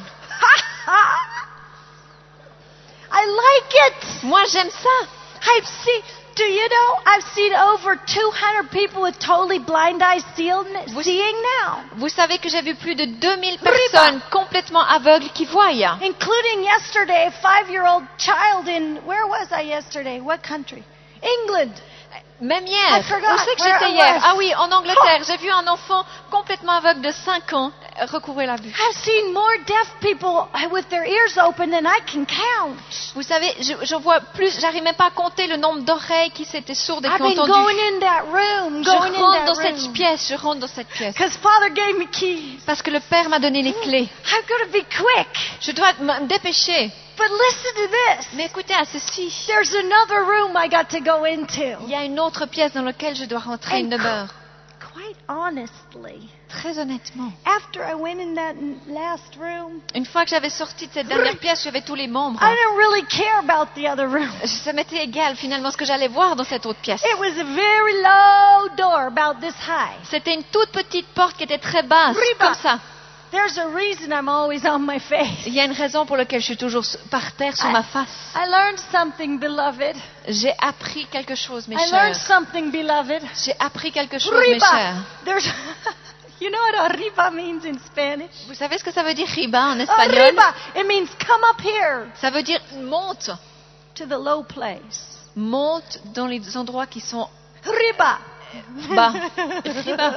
I like it. Moi, j'aime ça. I've seen, do you know, I've seen over two hundred people with totally blind eyes seeing, seeing now, Vous savez que j'ai vu plus de deux mille personnes complètement aveugles qui voient. including yesterday, a five-year-old child in, where was I yesterday? What country? England. Même I hier. forgot Où c'est que where j'étais I hier? was. Ah oui, en Angleterre. J'ai vu un enfant complètement aveugle de cinq ans recouvrer la vue. I've seen more deaf people with their ears open than I can count. Vous savez, je, je vois plus, j'arrive même pas à compter le nombre d'oreilles qui s'étaient sourdes et I've qui ont been entendu. going in that room, Je going in rentre dans that cette room. pièce, je rentre dans cette pièce. Because Father gave me keys. Parce que le Père m'a donné les clés. I'm going to be quick. Je dois me dépêcher. But listen to this. Mais écoutez à ceci. There's another room I got to go into. Il y a une autre pièce dans laquelle je dois rentrer, une demeure. Quite honestly, Très honnêtement. after I went in that n- last room, Une fois que j'avais sorti de cette dernière pièce, j'avais tous les membres. I didn't really care about the other room. Ça m'était égal finalement ce que j'allais voir dans cette autre pièce. It was a very low door, about this high. C'était une toute petite porte qui était très basse, Riba. comme ça. There's a reason I'm always on my face. Il y a une raison pour laquelle je suis toujours par terre sur ma face. I learned something, beloved. J'ai appris quelque chose, mes I learned chers. something, beloved. J'ai appris quelque chose, mes Riba. chers. There's, you know what arriba means in Spanish? Vous savez ce que ça veut dire riba en espagnol? Arriba. It means come up here Ça veut dire monte. to the low place. Monte dans les endroits qui sont Arriba. bas. Riba.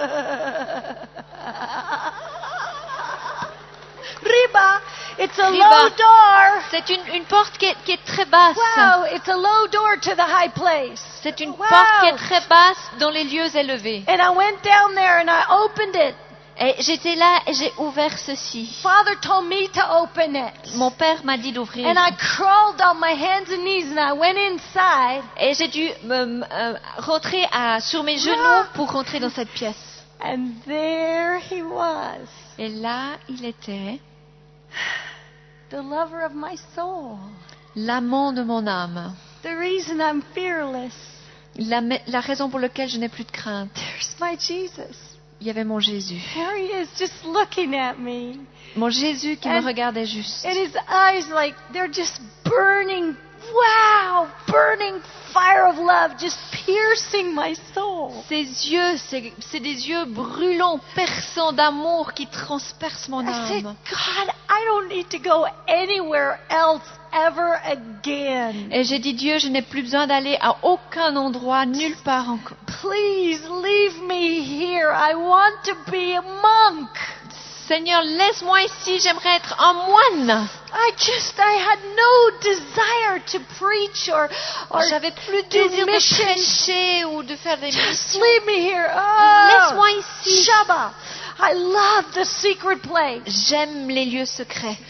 Riba. It's a Riba. low door. C'est une, une porte qui est, qui est très basse. Wow, it's a low door to the high place. C'est une Wow. porte qui est très basse dans les lieux élevés. And I went down there and I opened it. Et j'étais là et j'ai ouvert ceci. Father told me to open it. Mon père m'a dit d'ouvrir. And I crawled on my hands and knees and I went inside. Et j'ai dû me, me- euh, rentrer à, sur mes genoux Ah. pour rentrer dans cette pièce. And there he was, Et là, il était the lover of my soul. l'amant de mon âme. The reason I'm fearless. La, la raison pour laquelle je n'ai plus de crainte. There's my Jesus. Il y avait mon Jésus. There he is, just looking at me. Mon Jésus qui And- me regardait juste. And his eyes, like, they're just burning, wow, burning fire of love, just piercing my soul. Ses yeux, c'est c'est des yeux brûlants, perçants d'amour qui transpercent mon I said, âme. God, I don't need to go anywhere else ever again. Et j'ai dit, Dieu, je n'ai plus besoin d'aller à aucun endroit, nulle part encore. Please leave me here. I want to be a monk. Seigneur, laisse-moi ici, j'aimerais être un moine. I just, I had no desire to preach or, or J'avais plus de do désir de mission. prêcher ou de faire des Just missions. leave me here. Oh, Laisse-moi ici. Shabbat. I love the secret place. J'aime les lieux secrets.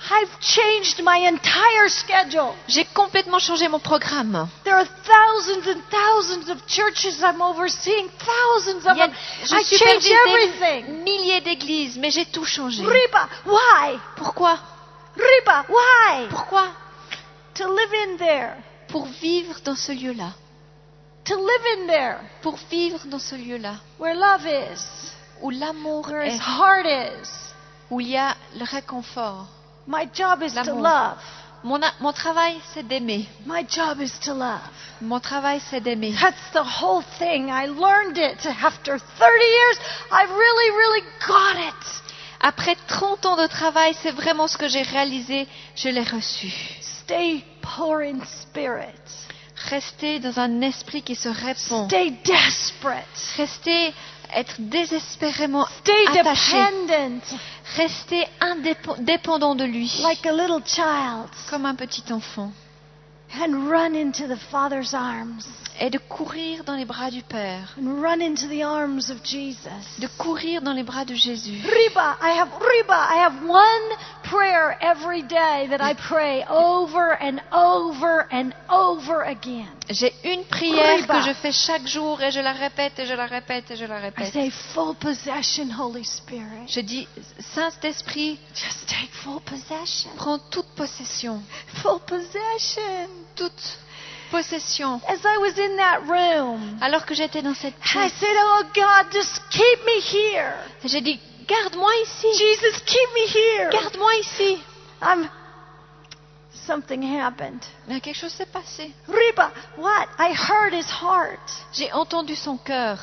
I've changed my entire schedule. J'ai complètement changé mon programme. There are thousands and thousands of churches I'm overseeing, thousands of Il y a- them. je I changed supervise des everything. milliers d'églises, mais j'ai tout changé. Riba, why? Pourquoi? Riba, why? Pourquoi? To live in there. Pour vivre dans ce lieu-là. To live in there. Pour vivre dans ce lieu-là. Where love is. Où l'amour Where His est. heart is. Où il y a le réconfort. My job is to L'amour. love. Mon, a- mon travail, c'est d'aimer. My job is to love. Mon travail, c'est d'aimer. That's the whole thing. I learned it after thirty years. I really, really got it. Après trente ans de travail, c'est vraiment ce que j'ai réalisé. Je l'ai reçu. Stay poor in spirit. Rester dans un esprit qui se répand. Stay desperate. Rester, être désespérément Stay attaché. dependent Rester indépo- dépendant de lui. like a little child. Comme un petit enfant. And run into the Father's arms. Et de courir dans les bras du Père. And run into the arms of Jesus. De courir dans les bras de Jésus. Riba, I have Riba. I have one prayer every day that I pray over and over and over again. J'ai une prière Riba. que je fais chaque jour et je la répète et je la répète et je la I répète. say, full possession, Holy Spirit. Je dis, Saint-Esprit, Just take full possession. prends toute possession. Full possession. Toute possession. As I was in that room, Alors que j'étais dans cette I pièce, said, oh God, just keep me here. j'ai dit, garde-moi ici. Jesus, keep me here. Garde-moi ici. I'm. Something happened. Mais quelque chose s'est passé. Riba, what? I heard his heart. J'ai entendu son cœur.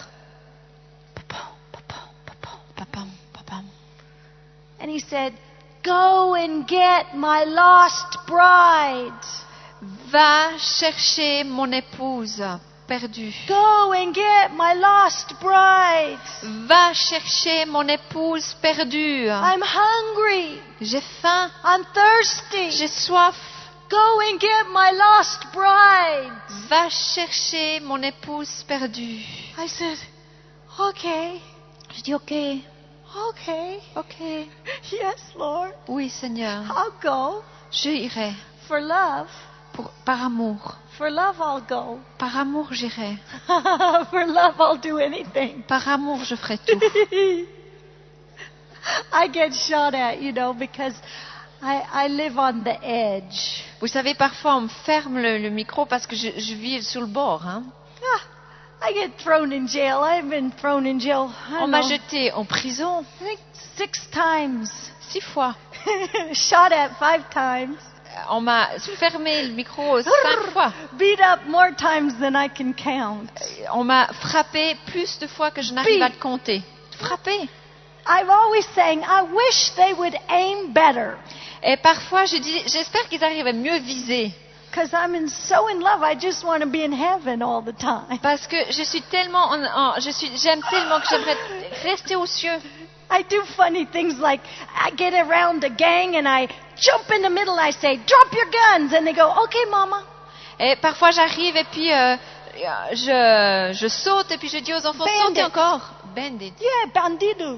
Papam, papam, papam. Papam, papam. And he said, go and get my lost bride. Va chercher mon épouse perdue. Go and get my lost bride. Va chercher mon épouse perdue. I'm hungry. J'ai faim. I'm thirsty. J'ai soif. Go and get my lost bride. Va chercher mon épouse perdue. I said, okay, Je dis, ok, okay. ok. Yes, Lord. Oui, Seigneur. I'll go. Je irai. For love. Pour, par amour. For love, I'll go. Par amour, j'irai. For love, I'll do anything. Par amour, je ferai tout. I get shot at, you know, because I, I live on the edge. Vous savez, parfois, on me ferme le, le micro parce que je, je vis sur le bord. Hein. Ah, I get thrown in jail. I've been thrown in jail. I On don't m'a know, jeté en prison I think six times. six fois. Shot at five times. On m'a fermé le micro cinq fois. Beat up more times than I can count. On m'a frappé plus de fois que je n'arrive Beat. à le compter. Frappé. I'm always saying, I wish they would aim better. Et parfois, je dis, j'espère qu'ils arrivent à mieux viser. Because I'm in, so in love, I just want to be in heaven all the time. Parce que je suis tellement, en, en- je suis, j'aime tellement que j'aimerais rester aux cieux. I do funny things like I get around a gang and I jump in the middle and I say, drop your guns. And they go, okay, mama. Et parfois, j'arrive et puis euh, je, je saute et puis je dis aux enfants, Bandit. sautez encore. Bandit. Yeah, bandidos.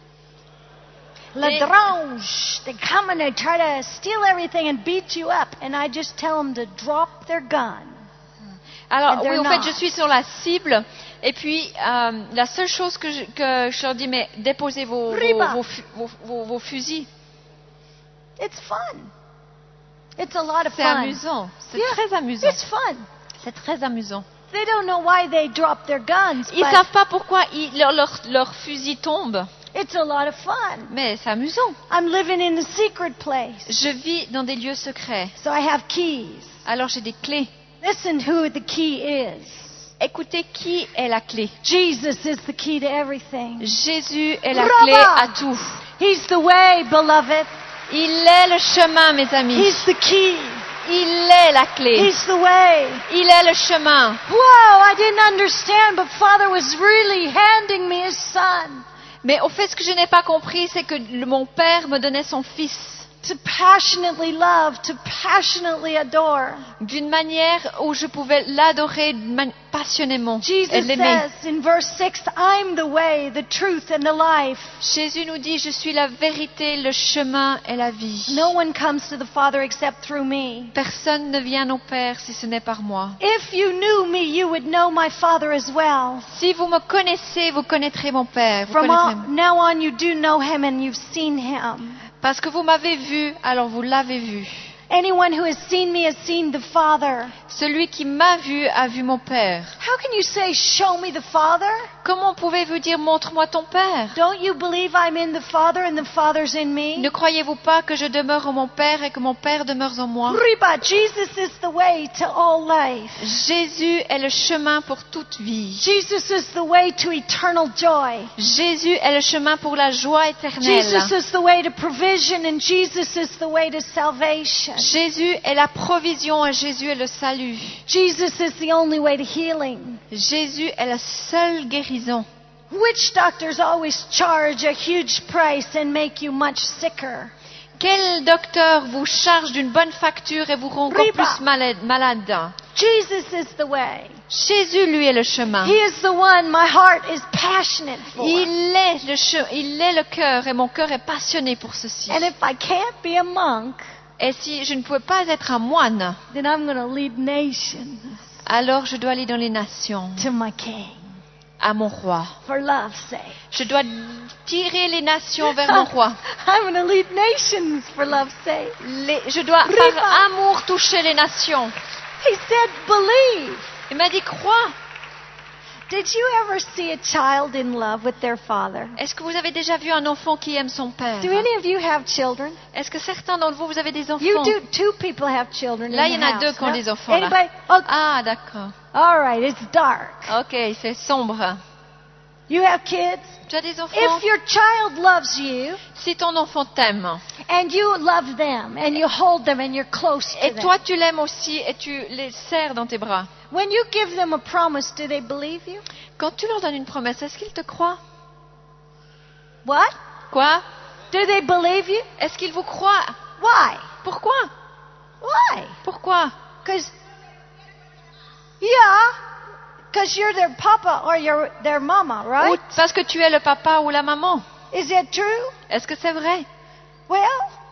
Ladrões. They come and they try to steal everything and beat you up. And I just tell them to drop their gun. Alors, And they're oui, en fait, not. je suis sur la cible. Et puis, euh, la seule chose que je, que je leur dis, mais déposez vos, vos, Riba. vos, fu- vos- vos- vos fusils. It's fun. It's a lot of C'est fun. amusant. C'est Yeah, très amusant. It's fun. C'est très amusant. They don't know why they drop their guns, Ils but savent pas pourquoi ils- leur, leur, leur fusil tombe. it's a lot of fun. Mais c'est amusant. I'm living in a secret place, Je vis dans des lieux secrets. so I have keys. Alors j'ai des clés. Listen who the key is. Écoutez, qui est la clé? Jesus is the key to everything. Jésus est la Bravo. clé à tout. He's the way, beloved. Il est le chemin, mes amis. He's the key. Il est la clé. He's the way. Il est le chemin. Whoa, I didn't understand, but Father was really handing me his son. Mais au fait, ce que je n'ai pas compris, c'est que le- mon père me donnait son fils. to passionately love, to passionately adore. d'une manière où je pouvais l'adorer man- passionnément et Jesus l'aimer. says in verse six, I'm the way, the truth, and the life. Jésus nous dit, je suis la vérité, le chemin et la vie. No one comes to the Father except through me. Personne ne vient au Père si ce n'est par moi. If you knew me, you would know my Father as well. Si vous me connaissez, vous connaîtrez mon Père. Vous From connaîtrez all, mon- now on, you do know him and you've seen him. Parce que vous m'avez vu, alors vous l'avez vu. Anyone who has seen me has seen the Father. Celui qui m'a vu a vu mon Père. How can you say, show me the Father? Comment pouvez-vous dire, montre-moi ton Père? Don't you believe I'm in the Father and the Father's in me? Ne croyez-vous pas que je demeure en mon Père et que mon Père demeure en moi? Riba, Jesus is the way to all life. Jésus est le chemin pour toute vie. Jesus is the way to eternal joy. Jésus est le chemin pour la joie éternelle. Jesus is the way to provision and Jesus is the way to salvation. Jésus est la provision et Jésus est le salut. Jesus is the only way to healing. Jésus est la seule guérison. Witch doctors always charge a huge price and make you much sicker. Quel docteur vous charge d'une bonne facture et vous rend encore Riba. plus malade, malade? Jesus is the way. Jésus, lui, est le chemin. He is the one my heart is passionate for. Il est le, che- il est le cœur et mon cœur est passionné pour ceci. And if I can't be a monk, Et si je ne pouvais pas être un moine, then I'm going to lead nations alors je dois aller dans les nations, to my King à mon roi. for love's sake. Je dois tirer les nations vers mon roi. I'm going to lead nations for love's sake. Les- je dois, Riba. par amour, toucher les nations. He said, believe. Il m'a dit, crois. Did you ever see a child in love with their father? Est-ce que vous avez déjà vu un enfant qui aime son père? Do any of you have children? Est-ce que certains d'entre vous, vous avez des enfants? You do. Two people have children Là, in il y the en a house. deux qui ont No? des enfants, là. Anybody? Oh, Ah, d'accord. all right, it's dark. Ok, c'est sombre. You have kids? Tu as des enfants? If your child loves you Si ton enfant t'aime, and you love them and you hold them and you're close to et them, toi tu l'aimes aussi et tu les serres dans tes bras, when you give them a promise, do they believe you? quand tu leur donnes une promesse, est-ce qu'ils te croient? What? Quoi? Do they believe you? Est-ce qu'ils vous croient? Why? Pourquoi? Why? Pourquoi? Because, yeah, because you're their papa or you're their mama, Ou right? parce que tu es le papa ou la maman. Is it true? Est-ce que c'est vrai? Well,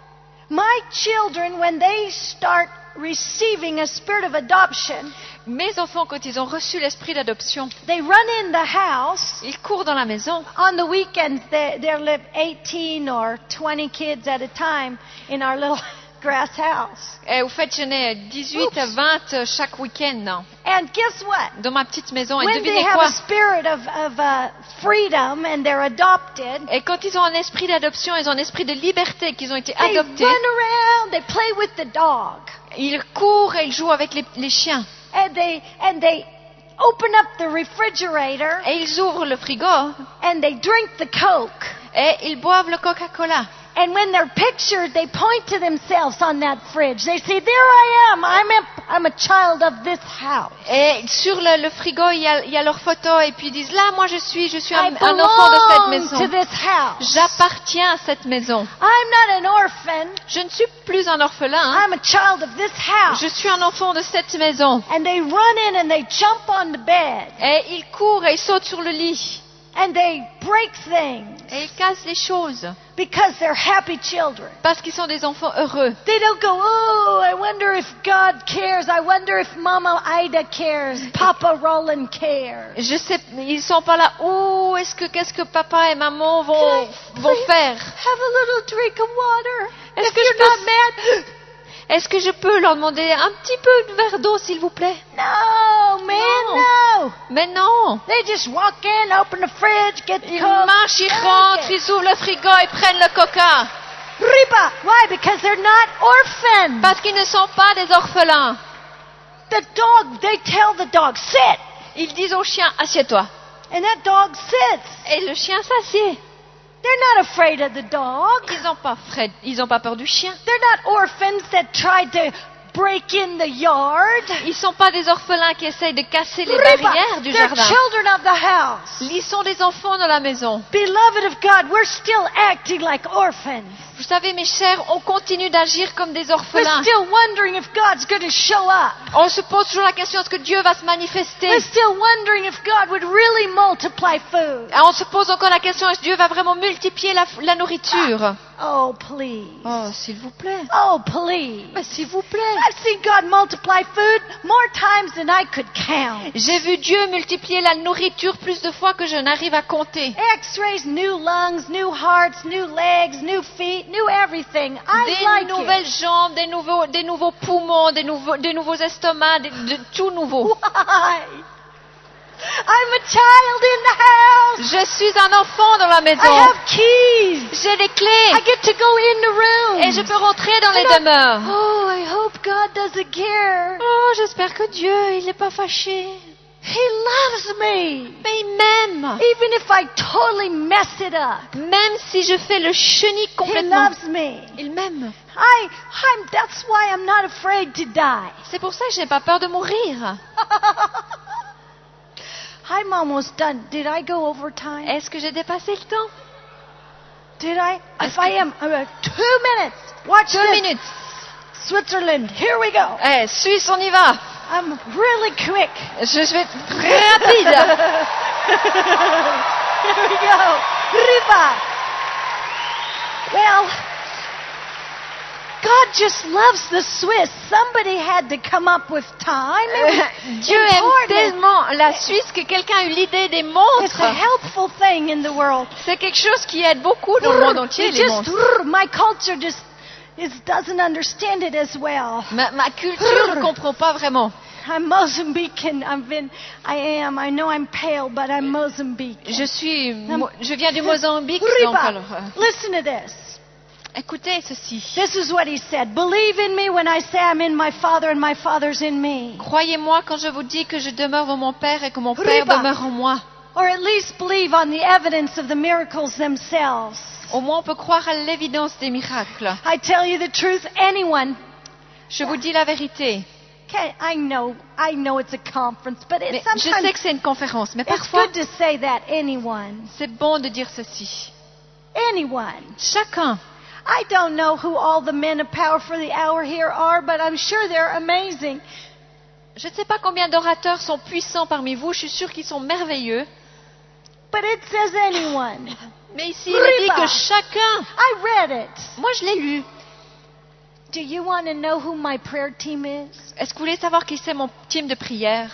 my children, when they start receiving a spirit of adoption, Mes enfants, quand ils ont reçu l'esprit d'adoption, they run in the house. ils courent dans la maison. On the weekends, they, there live eighteen or twenty kids at a time in our little grass house. Et au fait, j'en ai dix-huit à vingt chaque week-end And guess what? dans ma petite maison. Et When they devinez have quoi? a spirit of, of uh, freedom and they're adopted, Et quand ils ont un esprit d'adoption, ils ont un esprit de liberté, qu'ils ont été they adoptés, run around, they play with the dog, ils courent et ils jouent avec les, les chiens. and they and they open up the refrigerator Et ils ouvrent le frigo and they drink the Coke. et ils boivent le Coca-Cola. And when they're pictured, they point to themselves on that fridge. They say, "There I am. I'm a I'm a child of this house. Et sur le, le frigo, il y, a, il y a leur photo et puis ils disent, là, moi je suis, je suis un, I un enfant de cette belong to maison. this house. J'appartiens à cette maison. I'm not an orphan. Je ne suis plus un orphelin. hein. I'm a child of this house." Je suis un enfant de cette maison. And they run in and they jump on the bed Et ils courent et ils sautent sur le lit. and they break things Et ils cassent les choses. because they're happy children. Parce qu'ils sont des enfants heureux. They don't go, "Oh, I wonder if God cares. I wonder if Mama Ida cares. Papa Roland cares." Je sais, ils sont pas là. Oh, est-ce que qu'est-ce que papa et maman vont vont faire? Have a little drink of water. Est-ce If que je you're peux- not mad. Est-ce que je peux leur demander un petit peu de verre d'eau, s'il vous plaît? No, man, no. Mais non. They just walk in, open the fridge, get the Ils Coke. marchent, ils drink rentrent, it. ils ouvrent le frigo et prennent le coca. Riba. Why? Because they're not orphans. Parce qu'ils ne sont pas des orphelins. The dog, they tell the dog, sit. Ils disent au chien, assieds-toi. And that dog sits. Et le chien s'assied. They're not afraid of the dog. Ils n'ont pas, frais- ils n'ont pas peur du chien. They're not orphans that tried to break in the yard. Ils ne sont pas des orphelins qui essayent de casser les Riba. barrières du They're jardin. children of the house. Ils sont des enfants dans la maison. Beloved of God, we're still acting like orphans. Vous savez, mes chers, on continue d'agir comme des We're orphelins. still wondering if God's going to show up. On se pose toujours la question, est-ce que Dieu va se manifester? We're still wondering if God would really multiply food. Et on se pose encore la question, est-ce que Dieu va vraiment multiplier la, la nourriture? Oh, please. Oh, s'il vous plaît. Oh, please. Mais s'il vous plaît. I've seen God multiply food more times than I could count. J'ai vu Dieu multiplier la nourriture plus de fois que je n'arrive à compter. X-rays, new lungs, new hearts, new legs, new feet, new everything. I Des like nouvelles it. jambes, des nouveaux, des nouveaux poumons, des nouveaux, des nouveaux estomacs, des- de tout nouveau. Why? I'm a child in the house. Je suis un enfant dans la I maison. have keys. J'ai les clés. I get to go in the room. Et je peux rentrer dans les And I- demeures. Oh, I hope God doesn't care. Oh, j'espère que Dieu, il n'est pas fâché. He loves me. Mais il m'aime. Even if I totally mess it up, Même si je fais le chenille He complètement. loves me. Il m'aime. I, I'm, that's why I'm not afraid to die. C'est pour ça que je n'ai pas peur de mourir. I'm almost done. Did I go over time? Est-ce que j'ai dépassé le temps? Did I? If Est-ce I que- am, uh, two minutes. Watch Deux this. minutes. Switzerland. Here we go. Eh, Suisse, on y va. I'm really quick. Je, je vais être très rapide. Here we go. Riba. Well, God just loves the Swiss. Somebody had to come up with time. It was Dieu aime important. tellement la Suisse que quelqu'un a eu l'idée des It's montres. a helpful thing in the world. C'est quelque chose qui aide beaucoup dans le monde entier, It les just, montres. my culture just it doesn't understand it as well. Ma, ma culture ne comprend pas vraiment. I'm Mozambican. I've been, I am. I know I'm pale, but I'm Mozambican. Je suis, mo- je viens du Mozambique, donc Riba, alors, euh, listen to this. écoutez ceci. This is what he said. Believe in me when I say I'm in my Father and my Father's in me. Croyez-moi quand je vous dis que je demeure en mon Père et que mon Père Riba. demeure en moi. Or at least believe on the evidence of the miracles themselves. Au moins, on peut croire à l'évidence des miracles. I tell you the truth, anyone Je vous dis la vérité. can, I know, I know it's a conference, but Mais it's je sais sometimes que c'est une conférence, mais it's parfois, good to say that, anyone. c'est bon de dire ceci. Anyone. Chacun. I don't know who all the men of power for the hour here are, but I'm sure they're amazing. Je ne sais pas combien d'orateurs sont puissants parmi vous, je suis sûre qu'ils sont merveilleux. But it says anyone. Mais ici, il est dit Riba. que chacun. I read it. Moi, je l'ai lu. Do you want to know who my prayer team is? Est-ce que vous voulez savoir qui c'est mon team de prière?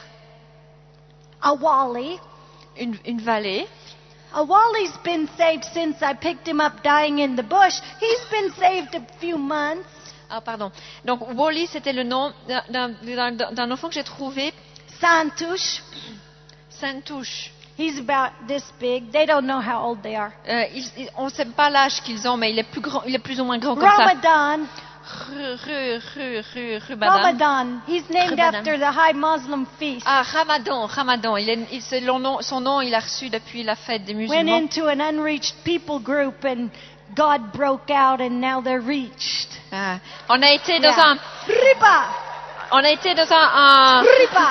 Awali. Une, une vallée. Awali's been saved since I picked him up dying in the bush. He's been saved a few months. Ah, pardon. Donc, Wally, c'était le nom d'un- d'un d'un- d'un enfant que j'ai trouvé. Santush. Sainte-Touche. He's about this big. They don't know how old they are. Euh, il- il- on ne sait pas l'âge qu'ils ont, mais il est plus grand, il est plus ou moins grand comme ça. Ramadan. Ru, ru, ru, ru, Rubadan. Ramadan. He's named Ramadan. after the high Muslim feast. Ah, Ramadan, Ramadan. Il est, il, c'est le nom, son nom, il a reçu depuis la fête des Went musulmans. into an unreached people group and God broke out and now they're reached. Ah, on a été dans Yeah. un, Riba. on a été dans un, un- Riba.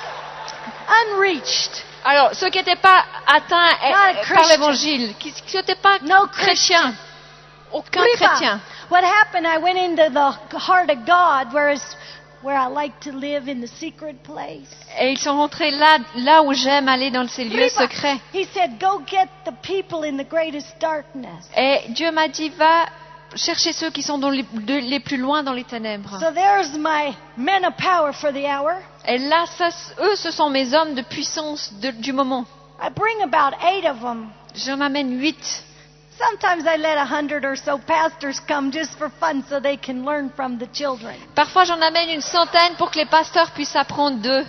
Unreached. alors ceux qui n'étaient pas atteints eh, Not a eh, par Christian. l'évangile, qui n'étaient pas No chrétiens, aucun Riba. chrétien. What happened? I went into the heart of God, whereas where I like to live in the secret place. Et ils sont rentrés là, là où j'aime aller dans ces lieux Riba. secrets. He said, "Go get the people in the greatest darkness." Et Dieu m'a dit, va chercher ceux qui sont dans les, de- les plus loin dans les ténèbres. So there's my men of power for the hour. Et là, ça, eux, ce sont mes hommes de puissance de- du moment. I bring about eight of them. Je m'amène huit. Sometimes I let a hundred or so pastors come just for fun so they can learn from the children. Parfois, j'en amène une centaine pour que les pasteurs puissent apprendre d'eux.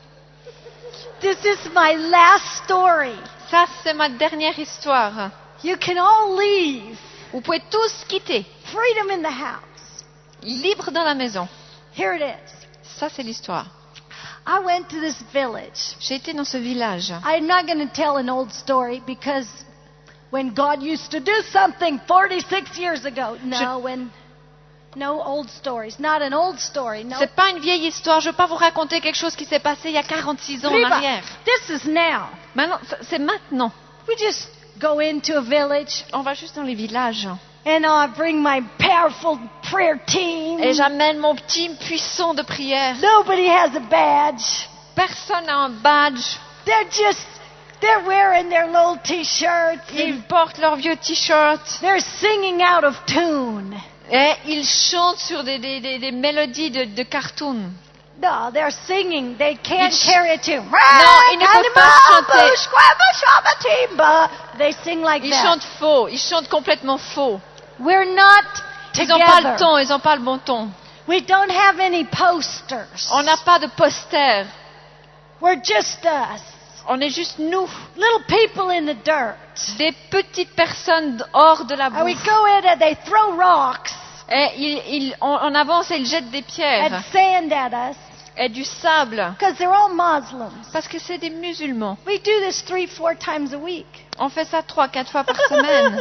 This is my last story. Ça, c'est ma dernière histoire. You can all leave. Vous pouvez tous quitter, Freedom in the house. libre dans la maison. Here it is. Ça, c'est l'histoire. I went to this village. J'ai été dans ce village. I'm not going to tell an old story because when God used to do something forty-six years ago. No, Je- when no old stories. Not an old story. No. C'est pas une vieille histoire. Je ne veux pas vous raconter quelque chose qui s'est passé il y a quarante-six ans en Riba, arrière. this is now. Maintenant, c'est maintenant. We just go into a village On va juste dans les villages. And I bring my powerful prayer team. Et j'amène mon team puissant de prière. Nobody has a badge. Personne n'a un badge. They're just, they're wearing their little t-shirts. Ils portent leurs vieux t-shirts. They're singing out of tune. Et ils chantent sur des, des, des, des mélodies de, de cartoon. No, they're singing. They can't Ils ch- carry a tune. Non, ils ne peuvent pas chanter. They sing like Ils that. chantent faux. Ils chantent complètement faux. We're not Ils n'ont pas le together. ton. Ils n'ont pas le bon ton. We don't have any posters. On n'a pas de poster. We're just us. On est juste nous. Little people in the dirt. Des petites personnes hors de la And we boue. go in and they throw rocks Et ils, ils, on, on avance et ils jettent des pierres. and sand at us Et du sable. because they're all Muslims. Parce que c'est des musulmans. We do this three, four times a week. On fait ça trois, quatre fois par semaine.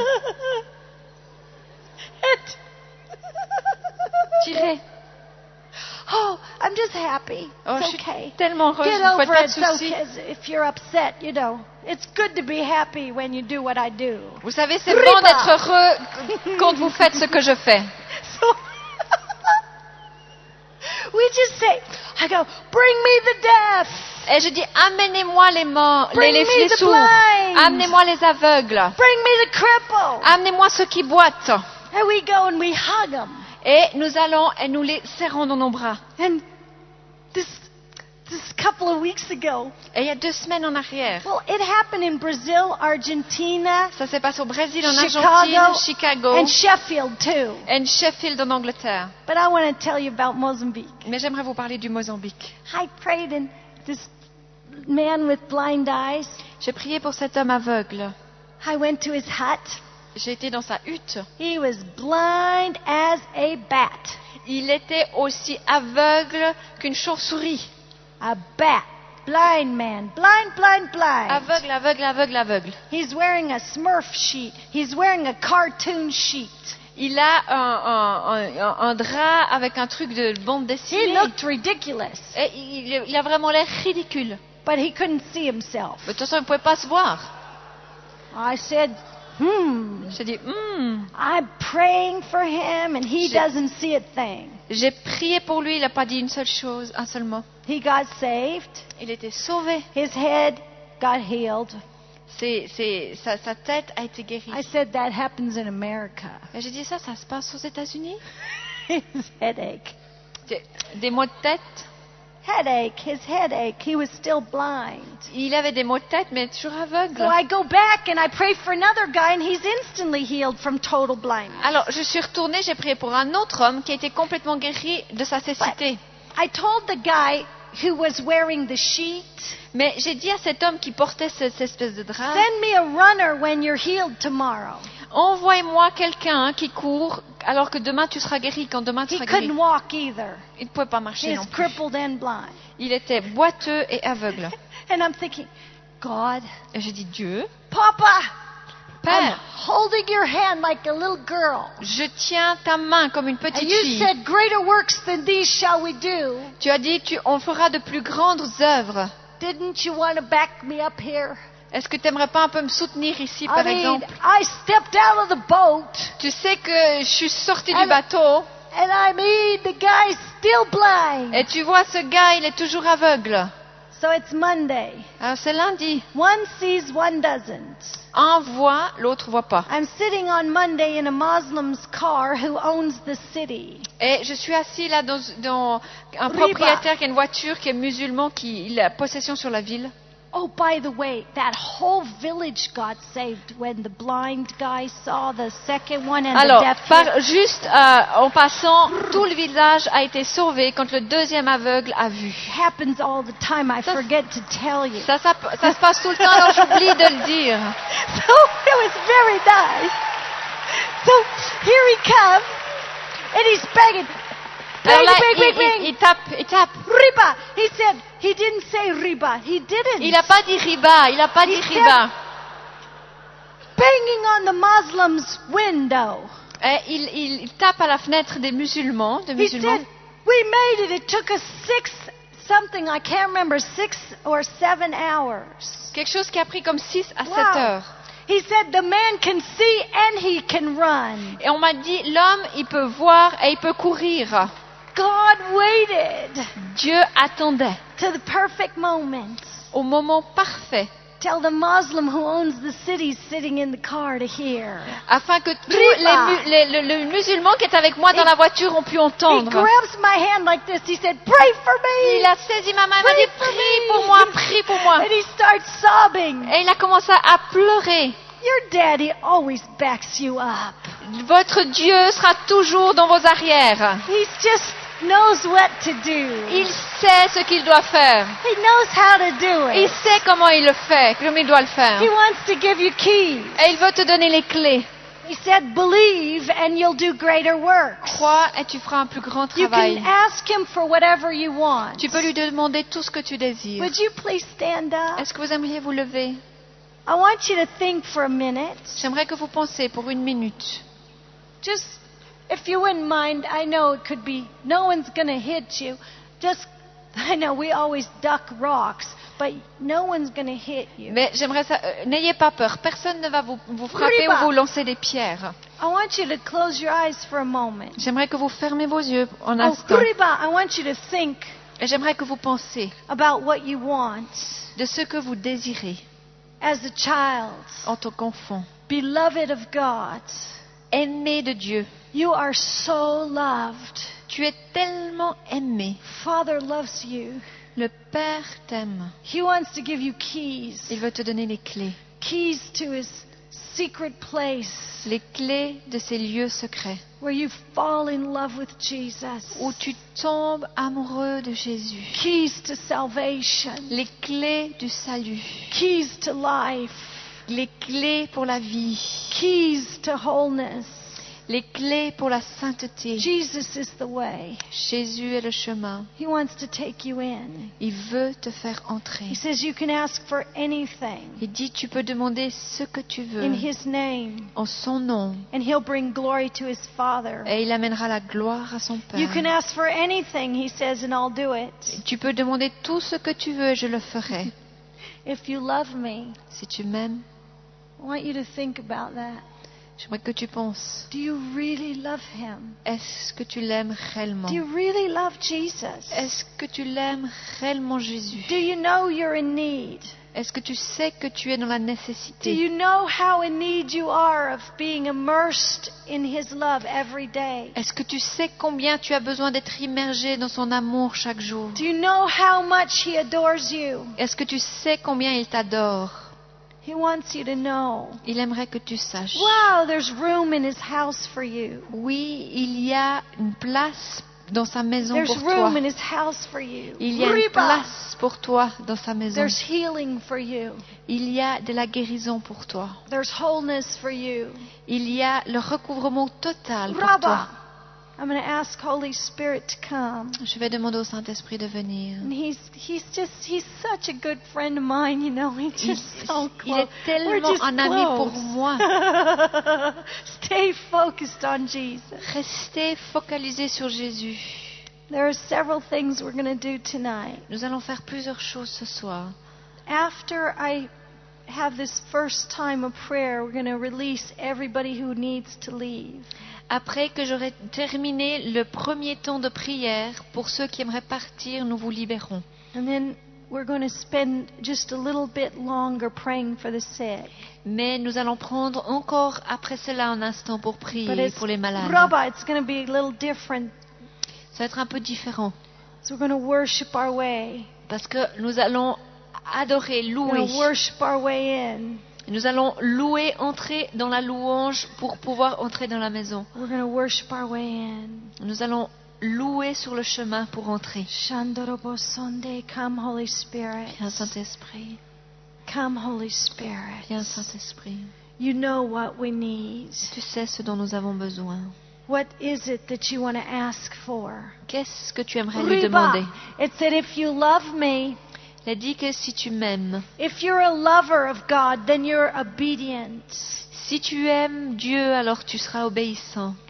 And- Tirez. Oh, I'm just happy. Oh, je It's suis okay. tellement heureuse. Get Vous ne over faites pas de it. It's soucis. okay if you're upset, you know. It's good to be happy when you do what I do. Vous savez, c'est Riba. bon d'être heureux quand vous faites ce que je fais. So we just say, I go, bring me the deaf. Et je dis, amenez-moi les morts, les, Bring les, me les the sourds. blind. Amenez-moi les aveugles. Bring me the cripple. Amenez-moi ceux qui boitent. And we go and we hug them. Et nous allons et nous les serrons dans nos bras. And this, this couple of weeks ago, Et il y a deux semaines en arrière, well, it happened in Brazil, Argentina, ça s'est passé au Brésil, en Chicago, Argentine, Chicago and Sheffield too. et Sheffield en Angleterre. But I want to tell you about Mozambique. Mais j'aimerais vous parler du Mozambique. I prayed, and this man with blind eyes, J'ai prié pour cet homme aveugle. I went to his hut. J'ai été dans sa hutte. He was blind as a bat. Il était aussi aveugle qu'une chauve-souris. A bat. Blind man. Blind, blind, blind. Aveugle, aveugle, aveugle, aveugle. He's wearing a Smurf sheet. He's wearing a cartoon sheet. Il a un, un, un, un drap avec un truc de bande He dessinée. looked ridiculous, Et il, il a vraiment l'air ridicule. but he couldn't see himself. Mais de toute façon, il ne pouvait pas se voir. I said, hmm, J'ai dit, hmm. I'm praying for him, and he J'ai- doesn't see a thing. J'ai prié pour lui, il n'a pas dit une seule chose, un seul mot. He got saved. Il était sauvé. His head got healed. C'est, c'est, sa, sa tête a été guérie. I said that happens in America. Et j'ai dit ça, ça se passe aux États-Unis. His headache. Des, des maux de tête. Headache, his headache. He was still blind. Il avait des maux de tête, mais toujours aveugle. So I go back and I pray for another guy, and he's instantly healed from total blindness. Alors, je suis retournée, j'ai prié pour un autre homme qui a été complètement guéri de sa cécité. I told the guy who was wearing the sheet, Mais j'ai dit à cet homme qui portait cette, cette espèce de drap, send me a runner when you're healed tomorrow. envoie-moi quelqu'un qui court alors que demain tu seras guéri, quand demain tu He seras guéri. couldn't walk either. Il ne pouvait pas marcher He's non plus. crippled and blind. Il était boiteux et aveugle. And I'm thinking, God, Et j'ai dit, Dieu, Papa, I'm Père, holding your hand like a little girl. je tiens ta main comme une And petite you fille. said, greater works than these shall we do. Tu as dit, tu, on fera de plus grandes œuvres. Didn't you want to back me up here? Est-ce que tu n'aimerais pas un peu me soutenir ici, I par mean, exemple? I stepped out of the boat, Tu sais que je suis sortie du Alors- bateau and I mean, the guy's still blind. et tu vois, ce gars, il est toujours aveugle. So it's Monday. Alors c'est lundi. One sees, one doesn't. Un voit, l'autre voit pas. I'm sitting on Monday in a Muslim's car who owns the city. Et je suis assis là dans, dans un Riba. propriétaire qui a une voiture qui est musulman, qui il a possession sur la ville. Oh, by the way, that whole village got saved when the blind guy saw the second one and Alors, the deaf par, kid. juste euh, en passant, tout le village a été sauvé quand le deuxième aveugle a vu. It happens all the time. I Ça- forget to tell you. Ça, ça, ça se passe tout le temps, alors j'oublie de le dire. So it was very nice. So here he comes, and he's begging, Alors bang, là, bang, il, bang, il- bang. il tape, il tape. Riba. He said he didn't say riba. He didn't. Il n'a pas dit riba, il n'a pas dit Il riba. Banging on the Muslim's window. Et il, il- il tape à la fenêtre des musulmans, des He musulmans. said, "We made it. It took us six something. I can't remember six or seven hours." Quelque chose qui a pris comme six à Wow. sept heures. He said the man can see and he can run. Et on m'a dit, l'homme, il peut voir et il peut courir. God waited Dieu attendait to the perfect moment. au moment parfait Tell the Muslim who owns the city sitting in the car to hear. afin que tous les, mu- les- le, le musulman qui est avec moi dans la voiture ont pu He entendre. grabs my hand like this. He said, "Pray for me." Il a saisi ma main, il m'a dit, prie pour moi, prie pour moi. And he starts sobbing. Et il a commencé à pleurer. Your daddy always backs you up. Votre Dieu sera toujours dans vos arrières. He just knows what to do. Il sait ce qu'il doit faire. He knows how to do Il it. sait comment il le fait, comme il doit le faire. He wants to give you keys. Et il veut te donner les clés. He said, "Believe and you'll do greater works." Crois et tu feras un plus grand You travail. can ask him for whatever you want. Tu peux lui demander tout ce que tu désires. Would you please stand up? Est-ce que vous aimeriez vous lever? I want you to think for a minute. J'aimerais que vous pensiez pour une minute. Just, if you wouldn't mind, I know it could be, no one's going to hit you. Just, I know we always duck rocks, but no one's going to hit you. Mais j'aimerais ça. euh, N'ayez pas peur. Personne ne va vous, vous frapper Riba. ou vous lancer des pierres. I want you to close your eyes for a moment. J'aimerais que vous fermez vos yeux un Oh, instant. Riba, I want you to think Et j'aimerais que vous pensiez about what you want de ce que vous désirez as a child, en tant qu'enfant. beloved of God. Aimé de Dieu. You are so loved. Tu es tellement aimé. Father loves you. Le Père t'aime. He wants to give you keys. Il veut te donner les clés. Keys to his secret place Les clés de ces lieux secrets where you fall in love with Jesus. où tu tombes amoureux de Jésus. Keys to salvation. Les clés du salut. Keys to life. Les clés pour la vie. Keys to wholeness. Les clés pour la sainteté. Jesus is the way. Jésus est le chemin. He wants to take you in. Il veut te faire entrer. He says you can ask for anything Il dit tu peux demander ce que tu veux in his name, en son nom and he'll bring glory to his Father. et il amènera la gloire à son You can Père. ask for anything, he says, and I'll do it. Tu peux demander tout ce que tu veux et je le ferai. If you love me, Si tu m'aimes, I want you to think about that. j'aimerais que tu penses, Do you really love him? est-ce que tu l'aimes réellement? Do you really love Jesus? Est-ce que tu l'aimes réellement Jésus? Do you know you're in need? Est-ce que tu sais que tu es dans la Do nécessité? you know how in need you are of being immersed in his love every day? Est-ce que tu sais combien tu as besoin d'être immergé dans son amour chaque jour? Do you know how much he adores you? Est-ce que tu sais combien il t'adore? He wants you to know. Il aimerait que tu saches. Wow, there's room in his house for you. Oui, il y a une place dans sa maison There's pour toi. room in his house for you. Il y a une Riba. place pour toi dans sa maison. There's healing for you. Il y a de la guérison pour toi. There's wholeness for you. Il y a le recouvrement total pour Rabba. toi. I'm going to ask Holy Spirit to come. Je vais demander au Saint-Esprit de venir. And he's he's just he's such a good friend of mine, you know. He's Il, just so close. il est We're tellement just un ami pour close. moi. Stay focused on Jesus. Restez focalisés sur Jésus. There are several things we're going to do tonight. Nous allons faire plusieurs choses ce soir. After I have this first time of prayer, we're going to release everybody who needs to leave. Après que j'aurai terminé le premier temps de prière, pour ceux qui aimeraient partir, nous vous libérons. And then we're going to spend just a little bit longer praying for the sick. Mais nous allons prendre encore après cela un instant pour But prier it's, pour les malades. Rabbi, it's going to be a little different. Ça va être un peu différent So we're going to worship our way. parce que nous allons adorer, We're louer. going to worship our way in. Nous allons louer, entrer dans la louange pour pouvoir entrer dans la maison. We're going to worship our way in. Nous allons louer sur le chemin pour entrer. Shandorobo Sunday, come Holy Spirit. Viens Saint-Esprit, Come Holy Spirit. viens Saint-Esprit. You know what we need. Tu sais ce dont nous avons besoin. What is it that you want to ask for? Qu'est-ce que tu aimerais lui demander? Riba. It said, if you love me, Il a dit que si tu m'aimes, if you're a lover of God, then you're obedient. si tu aimes Dieu, alors tu seras obéissant. And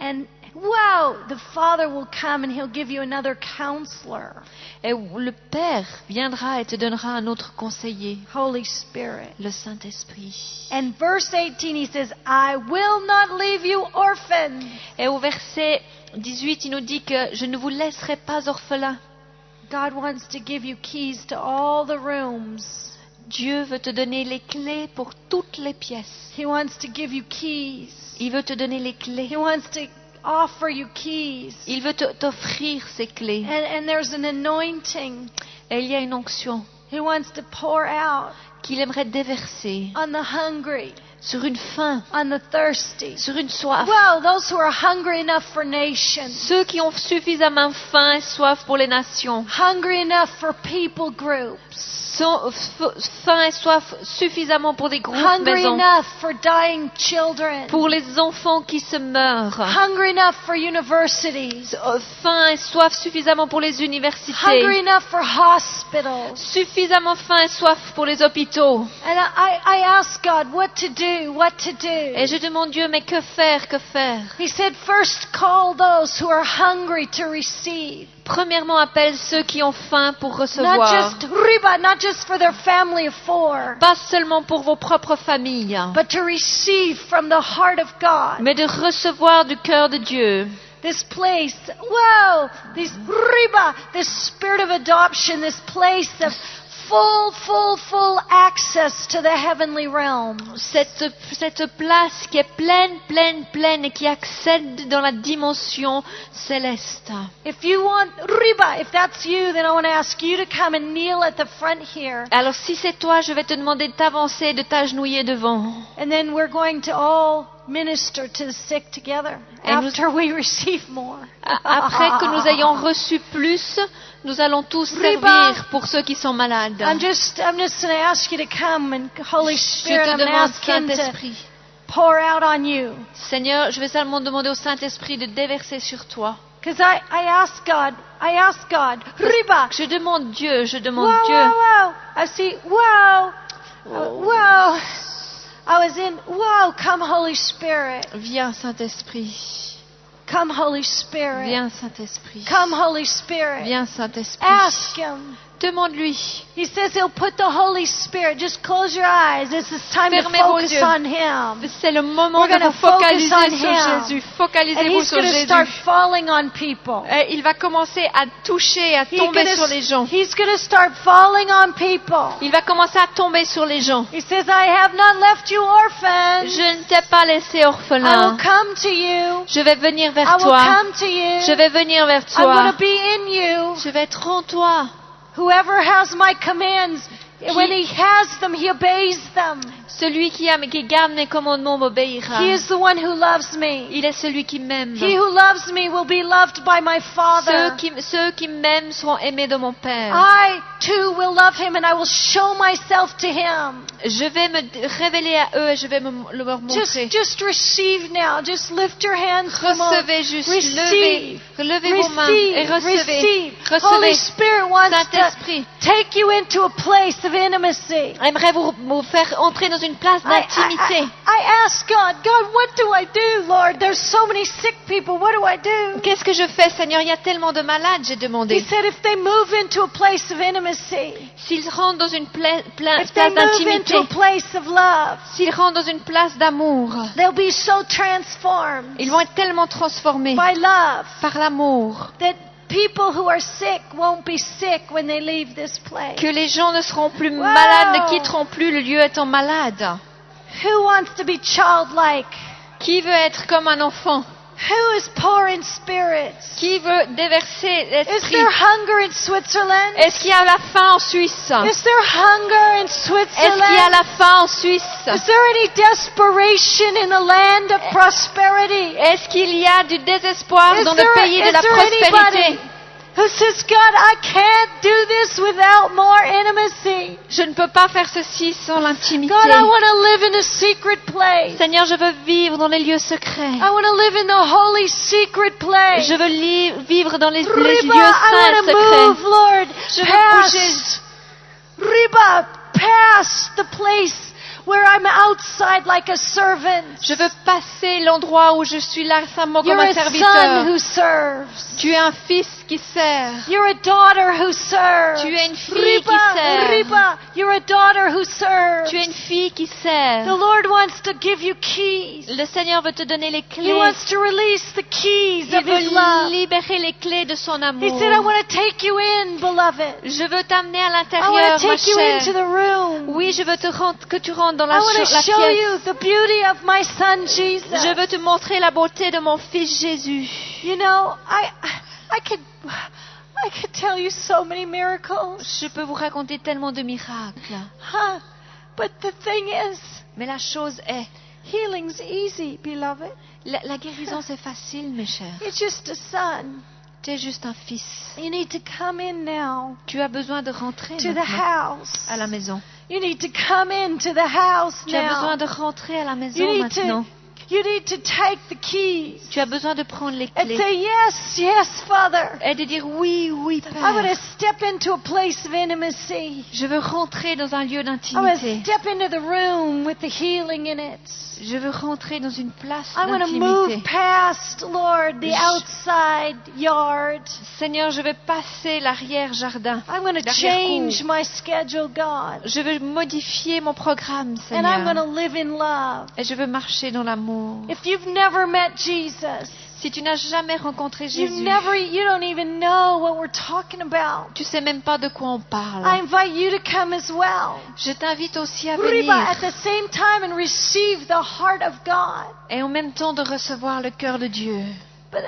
wow, the Father will come and He'll give you another counselor, Et où le Père viendra et te donnera un autre conseiller, Holy Spirit. le Saint-Esprit. And verse eighteen, He says, I will not leave you orphans. Et au verset dix-huit, il nous dit que je ne vous laisserai pas orphelins. God wants to give you keys to all the rooms. Dieu veut te donner les clés pour toutes les pièces. He wants to give you keys. Il veut te donner les clés. He wants to offer you keys. Il veut te- t'offrir ces clés. And, and there's an anointing Et il y a une onction He wants to pour out qu'il aimerait déverser on the hungry, sur une faim, on the thirsty. sur une soif. Well, those who are hungry enough for nations, Ceux qui ont suffisamment faim et soif pour les nations, hungry enough for people groups, sont f- faim et soif suffisamment pour des groupes hungry maisons, enough for dying children, pour les enfants qui se meurent, hungry enough for universities, Euh, faim et soif suffisamment pour les universités, hungry enough for hospitals. suffisamment faim et soif pour les hôpitaux. And I, I ask God what to do, what to Et do. je demande Dieu, mais que faire, que faire? He said, first call those who are hungry to receive. Premièrement, appelle ceux qui ont faim pour Not recevoir. just riba, not just for their family of four, Pas seulement pour vos propres familles, but to receive from the heart of God. mais de recevoir du cœur de Dieu. This place, wow, this riba, this spirit of adoption, this place of full, full, full access to the heavenly realm. Cette, cette place qui est pleine, pleine, pleine et qui accède dans la dimension céleste. If you want riba, if that's you, then I want to ask you to come and kneel at the front here. Alors si c'est toi, je vais te demander de t'avancer et de t'agenouiller devant. And then we're going to all minister to the sick together Et nous- after we receive more. A- Après que nous ayons reçu plus, nous allons tous Riba. servir pour ceux qui sont malades. I'm just, I'm just going to ask you to come and Holy Je Spirit, te I'm going to demande, ask Him to Saint-Esprit. pour out on you. Seigneur, je vais seulement demander au Saint-Esprit de déverser sur toi. Because I, I ask God, I ask God, riba. Je demande Dieu, je demande Wow, Dieu. wow, wow. I see, wow, uh, wow. I was in, wow, come Holy Spirit. Viens, Saint-Esprit. Come Holy Spirit. Viens, Saint-Esprit. Come Holy Spirit. Viens, Saint-Esprit. Ask Him. Demande-lui. He says He'll put the Holy Spirit. Just close your eyes. This is time to Fermez vos focus yeux. on Him. C'est le moment We're de gonna vous focaliser focus on sur Him. Jésus. And Focalisez-vous He's sur going to Jésus. start falling on people. Et il va commencer à toucher, à He's tomber gonna- sur les gens. He's going to start falling on people. Il va commencer à tomber sur les gens. He says, I have not left you orphans. Je ne t'ai pas laissé I will orphelin. come to you. Je vais venir I vers will toi. come to you. Je vais venir vers I'm going toi. to be in you. Je vais être en toi. Whoever has my commands, when he has them, he obeys them. Celui qui, a, qui garde mes commandements m'obéira. He is the one who loves me. Il est celui qui m'aime. He who loves me will be loved by my Ceux Father. qui, ceux qui m'aiment seront aimés de mon Père. I too will love him and I will show myself to him. Je vais me révéler à eux et je vais me, le leur Just, montrer. just receive now. Just lift your hands. Come on. Recevez juste, levez, Receive. levez vos mains et Receive. recevez. Receive. Holy Recevez. Spirit wants to Saint-Esprit take you into a place of intimacy. aimerait vous, vous faire entrer dans une place I, I, d'intimité. I, I ask God, God, what do I do, Lord? There's so many sick people. What do I do? Qu'est-ce que je fais, Seigneur? Il y a tellement de malades, j'ai He demandé. said if they move into a place of intimacy, S'ils rentrent dans une pla- pla- if they place move d'intimité, into a place of love, s'ils rentrent dans une place d'amour, they'll be so transformed ils vont être tellement transformés by love par l'amour that people who are sick won't be sick when they leave this place. que les gens ne seront plus Wow. malades, ne quitteront plus le lieu étant malades. Who wants to be childlike? Qui veut être comme un enfant? Who is poor in spirit? Qui veut déverser Is l'esprit? there hunger in Switzerland? Est-ce qu'il y a la faim en Suisse? Is there hunger in Est-ce qu'il y a Switzerland? la faim en Suisse? Is there any desperation in the land of prosperity? Est-ce qu'il y a du désespoir Is dans there, le pays is de la there prospérité? anybody who says, God, I can't do this without more intimacy? Je ne peux pas faire ceci sans l'intimité. God, I want to live in a secret place. Seigneur, je veux vivre dans les lieux secrets. I want to live in the holy secret place. Je veux li- vivre dans les, les Riba, lieux I saints want to secrets. move, Lord, Je veux bouger. past, Riba, past the place where I'm outside like a servant. Je veux passer l'endroit où je suis là simplement You're comme un a son serviteur. who serves. Tu es un fils qui sert. You're a daughter who serves. Tu es une fille Riba, qui sert. Riba, you're a daughter who serves. Tu es une fille qui sert. The Lord wants to give you keys. Le Seigneur veut te donner les He clés. wants to release the keys Il of His veut love. libérer les clés de son He amour. said, I want to take you in, beloved. Je veux t'amener à I want l'intérieur, to ma take you into chère. the room. Oui, je veux te rendre, que tu rentres dans la, I want to ch- la show you pièce. the beauty of my son Jesus. Je veux te montrer la beauté de mon fils Jésus. You know, I, I could, I could tell you so many miracles. Je peux vous raconter tellement de miracles. Huh? But the thing is, Mais la chose est, healing's easy, beloved. la, la guérison c'est facile, mes chers. You're just a son. Tu es juste un fils. You need to come in now Tu as besoin de rentrer to the maintenant house. à la maison. You need to come into the house Tu as besoin now. de rentrer à la You maison need maintenant. to, you need to take the keys Tu as besoin de prendre les and clés say, yes, yes, Father. et de dire oui, oui, I want Père. to step into a place of intimacy. Je veux rentrer dans un lieu I want to d'intimité. step into the room with the healing in it. Je veux rentrer dans une place I want to move d'intimité. past, Lord, the Je- outside yard. Seigneur, je vais passer l'arrière-jardin. I'm going to L'arrière-cour. change my schedule, God. Je veux modifier mon programme, And I'm going to Seigneur. live in love. Et je veux marcher dans l'amour. If you've never met Jesus, Si tu n'as jamais rencontré you've Jésus, never, you don't even know what we're talking about. tu sais même pas de quoi on I parle. invite you to come as well. Je t'invite aussi à Riba, at venir the same time and receive the heart of God. et en même temps de recevoir le cœur de Dieu. But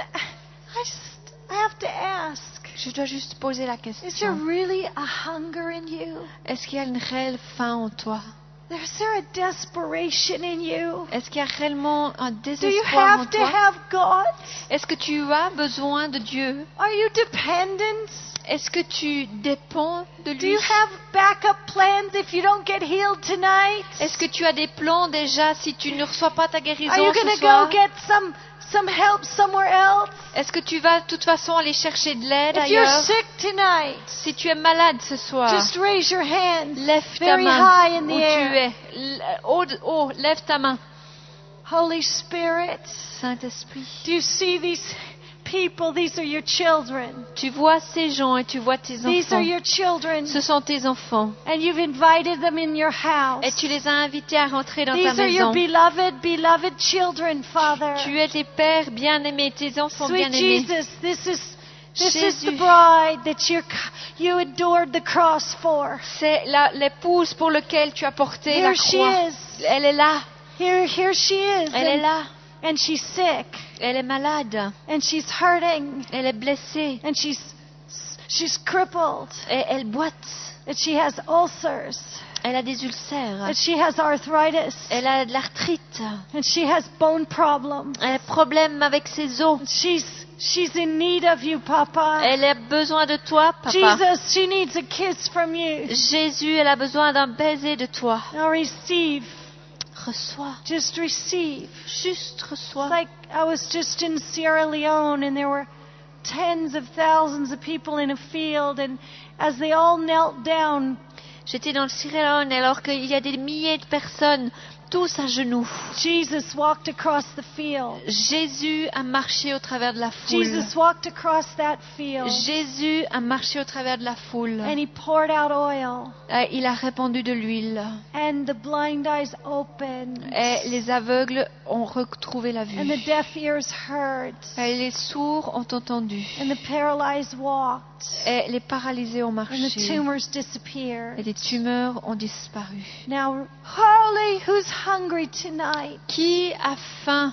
I just, I have to ask, Je dois juste poser la is there question. really a hunger in you? Est-ce qu'il y a une réelle faim en toi? Is there a desperation in you? Est-ce qu'il y a réellement un Do you désespoir en have to toi? have God? Est-ce que tu as besoin de Dieu? Are you dependent? Est-ce que tu dépends de Do lui? you have backup plans if you don't get healed tonight? Est-ce que tu as des plans déjà si tu ne reçois pas ta Are guérison you ce going to soir? go get some some help somewhere else? Est-ce que tu vas de toute façon aller chercher de l'aide If you're ailleurs? sick tonight, Si tu es malade ce soir, just raise your hand lève ta very main high in où the tu air. es. L- Oh, oh, lève ta main. Holy Spirit, Saint-Esprit, do you see these people? These are your children. tu vois ces gens et tu vois tes These are enfants. your children. Ce sont tes enfants. And you've invited them in your house. Et tu les as invités à rentrer dans ta These are your maison. beloved, beloved children, Father. Tu es tes pères bien-aimés, tes enfants Sweet bien-aimés. Jesus, this is this is the Jésus. bride that you you adored the cross for. C'est la- l'épouse pour laquelle tu as porté la Here she croix. is. Elle est là. Here, here she is. Elle est and, là. and she's sick, Elle est malade. and she's hurting, Elle est blessée. and she's she's crippled, Et elle boite. and she has ulcers, Elle a des ulcères. and she has arthritis, Elle a de l'arthrite. and she has bone problems. Elle a des problèmes avec ses os. She's she's in need of you, Papa. Elle a besoin de toi, papa. Jesus, she needs a kiss from you. Jésus, elle a besoin d'un baiser de toi. Now receive, Reçois. just receive. Juste reçois. It's like I was just in Sierra Leone, and there were tens of thousands of people in a field, and as they all knelt down, J'étais dans le Sierra Leone alors qu'il y a des milliers de personnes, tous à genoux. Jesus walked across the field. Jésus a marché au travers de la foule. Jesus walked across that field, Jésus a marché au travers de la foule. and he poured out oil, Euh, Il a répandu de l'huile. and the blind eyes opened, Et les aveugles ont retrouvé la vue. and the deaf ears heard, Et les sourds ont entendu. and the paralyzed walked, Et les paralysés ont and the marché. tumors disappeared. Et les tumeurs ont disparu. Now, Harley, who's hungry tonight? Qui a faim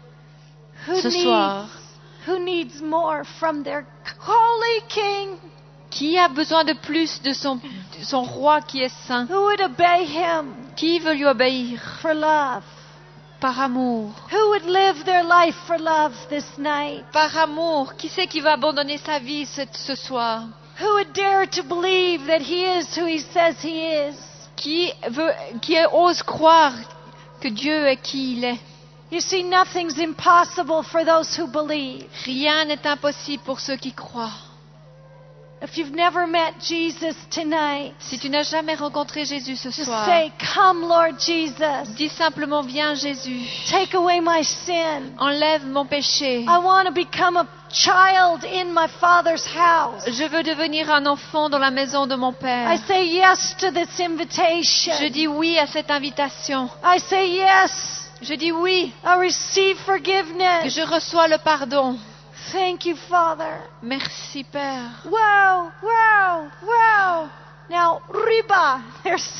Who ce needs, soir? who needs more from their holy King? Qui a besoin de plus de son, de son roi qui est saint? Who would obey him Qui veut lui obéir for love? par amour? Who would live their life for love this night? Par amour, qui c'est qui va abandonner sa vie ce, ce soir? Who would dare to believe that he is who he says he is? Qui veut, qui ose croire que Dieu est qui il est? You see, nothing's impossible for those who believe. Rien n'est impossible pour ceux qui croient. If you've never met Jesus tonight, Si tu n'as jamais rencontré Jésus ce just soir, say, "Come, Lord Jesus. dis simplement, viens Jésus, Take away my sin. enlève mon péché. I want to become a child in my Father's house." Je veux devenir un enfant dans la maison de mon I Père. say yes to this invitation. Je dis oui à cette invitation. I say yes. Je dis oui, I receive que forgiveness. je reçois le pardon. Thank you, Father. Merci Père. Wow, wow, wow. Now, riba. There's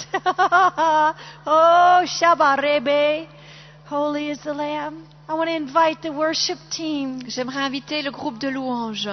oh, shabarebe. Holy is the Lamb. I want to invite the worship team J'aimerais inviter le groupe de louanges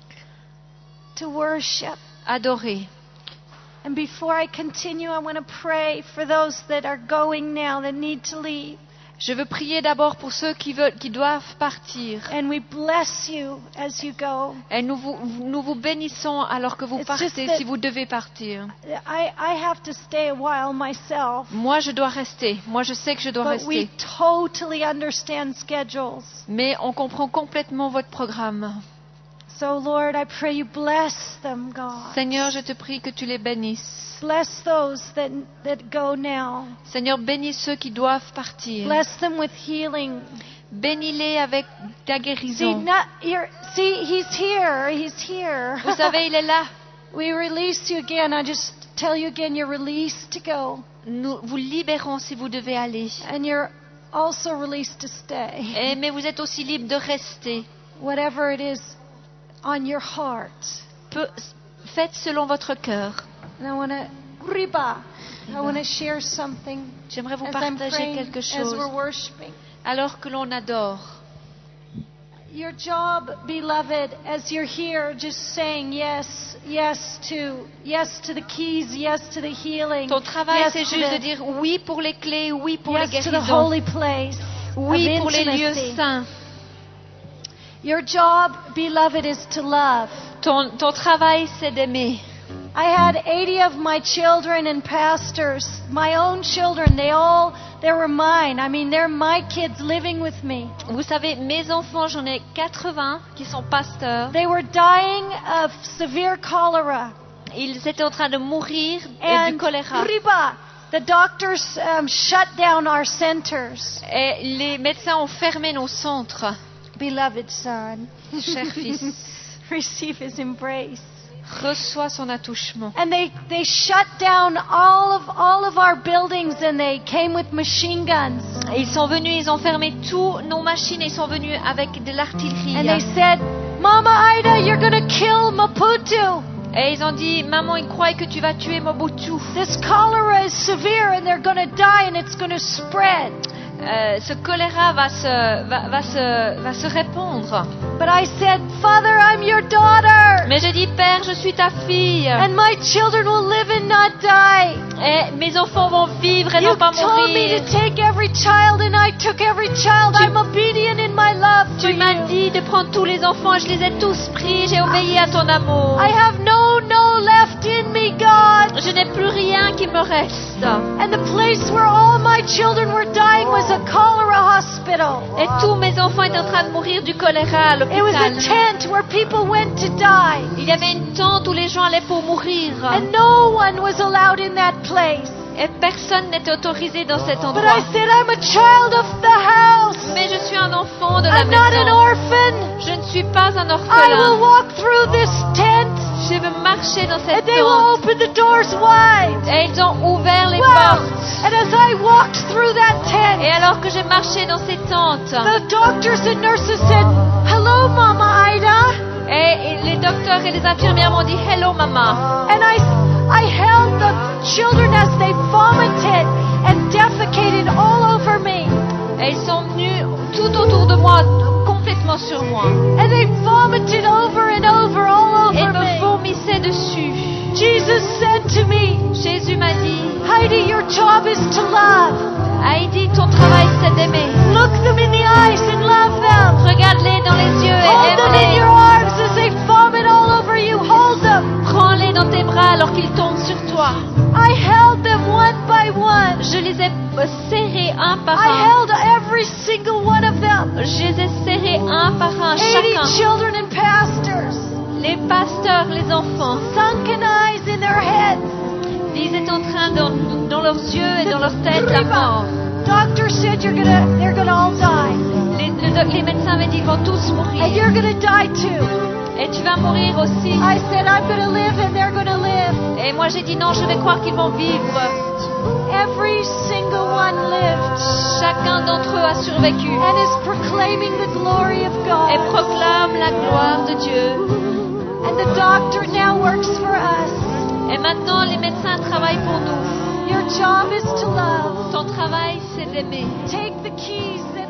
to worship. adorer. And before I continue, I want to pray for those that are going now that need to leave. Je veux prier d'abord pour ceux qui, veulent, qui doivent partir. And we bless you as you go. Et nous vous, nous vous bénissons alors que vous It's partez, just that- si vous devez partir. I, I have to stay a while myself. Moi, je dois rester. Moi, je sais que je dois But we rester. totally understand schedules. Mais on comprend complètement votre programme. So, Lord, I pray you bless them, God. Seigneur, je te prie que tu les bénisses. Bless those that, that go now. Seigneur, bénis ceux qui doivent partir. Bless them with healing. Bénis-les avec ta See, guérison. not, you're, see, he's here. He's here. Vous savez, il est là. We release you again. I just tell you again, you're released to go. Nous vous libérons si vous devez aller. And you're also released to stay. Et- mais vous êtes aussi libre de rester. Whatever it is on your heart. Peu- faites selon votre cœur. And I want to, riba. I want to share something J'aimerais vous as I'm partager praying, quelque as chose we're worshiping. alors que l'on adore. Your job, beloved, as you're here, just saying yes, yes to, yes to the keys, yes to the healing, Ton travail, yes c'est to juste the, de dire oui pour les clés, oui pour les yes to the guérisons, holy place, oui of pour les lieux intimacy. saints. Your job, beloved, is to love. Ton, ton travail, c'est d'aimer. I had eighty of my children and pastors, my own children, they all, they were mine. I mean, they're my kids living with me. Vous savez, mes enfants, j'en ai quatre-vingts qui sont pasteurs. They were dying of severe cholera. Ils étaient en train de mourir euh, du And choléra. riba, the doctors um, shut down our centers. Et les médecins ont fermé nos centres. Beloved son, Cher fils, receive his embrace. reçois son attouchement. And they, they shut down all of all of our buildings, and they came with machine guns. Et ils sont venus, ils ont fermé tous nos machines, ils sont venus avec de l'artillerie. And they said, "Mama Ida, you're going to kill Maputo. Et ils ont dit, maman, ils croient que tu vas tuer Mobutu. This cholera is severe, and they're going to die, and it's going to spread." Euh, ce choléra va se, va, va, se, va se répandre. But I said, "Father, I'm your daughter, Mais je dis, Père, je suis ta fille. and my children will live and not die. Et mes enfants vont vivre et You non pas told me mourir. to take every child, and I took every child. Tu- I'm obedient in my love for Tu m'as you. dit de prendre tous les enfants et je les ai tous pris. J'ai obéi à ton amour. I have no, no left in me, God. Je n'ai plus rien qui me reste. And the place where all my children were dying was a cholera hospital. Et tous mes enfants étaient en train de mourir du choléra à It was a l'hôpital. tent where people went to die. Il y avait une tente où les gens allaient pour mourir. And no one was allowed in that place. Et personne n'était autorisé dans cet But I endroit. said, I'm a child of the house. Mais je suis un enfant de la I'm not an maison. orphan. Je ne suis pas un I will orphelin. walk through this tent, Je veux marcher dans and cette they will tente. open the doors wide. Et ils ont ouvert les Wow. portes. And as I walked through that tent, Et alors que j'ai marché dans ces tentes, the doctors and nurses said, "Hello, Mama Ida." et les docteurs et les infirmières m'ont dit Hello, maman. And I, I held the children as they vomited and defecated all over me. Et ils sont venus tout autour de moi, complètement sur moi. And they vomited over and over all Et over me me. vomissaient dessus. Jesus said to me, Jésus m'a dit Heidi, your job is to love. Heidi, ton travail c'est d'aimer. Look them in the eyes and love them. Regarde-les dans les yeux et Hold them in your aime-les. arms as they vomit all over you. Hold them. Prends-les dans tes bras alors qu'ils tombent sur toi. I held them one by one. Je les ai serrés un par I un. held every single one of them. Je les ai serrés un par un, eighty chacun. children and pastors. Les pasteurs, les enfants, sunken eyes in their heads. ils étaient en train, dans, dans leurs yeux et dans leur tête, la mort. Doctor said you're gonna, they're gonna all die. Les, le- les médecins avaient dit, ils vont tous And mourir. you're gonna die too. Et tu vas mourir aussi. I said, I'm gonna live and they're gonna live. Et moi j'ai dit, non, je vais croire qu'ils vont vivre. Every single one lived Chacun d'entre eux a survécu and is proclaiming the glory of et God. proclame la gloire de Dieu. And the doctor now works for us. Et maintenant, les médecins travaillent pour nous. Your job is to love. Ton travail, c'est d'aimer. Take the keys that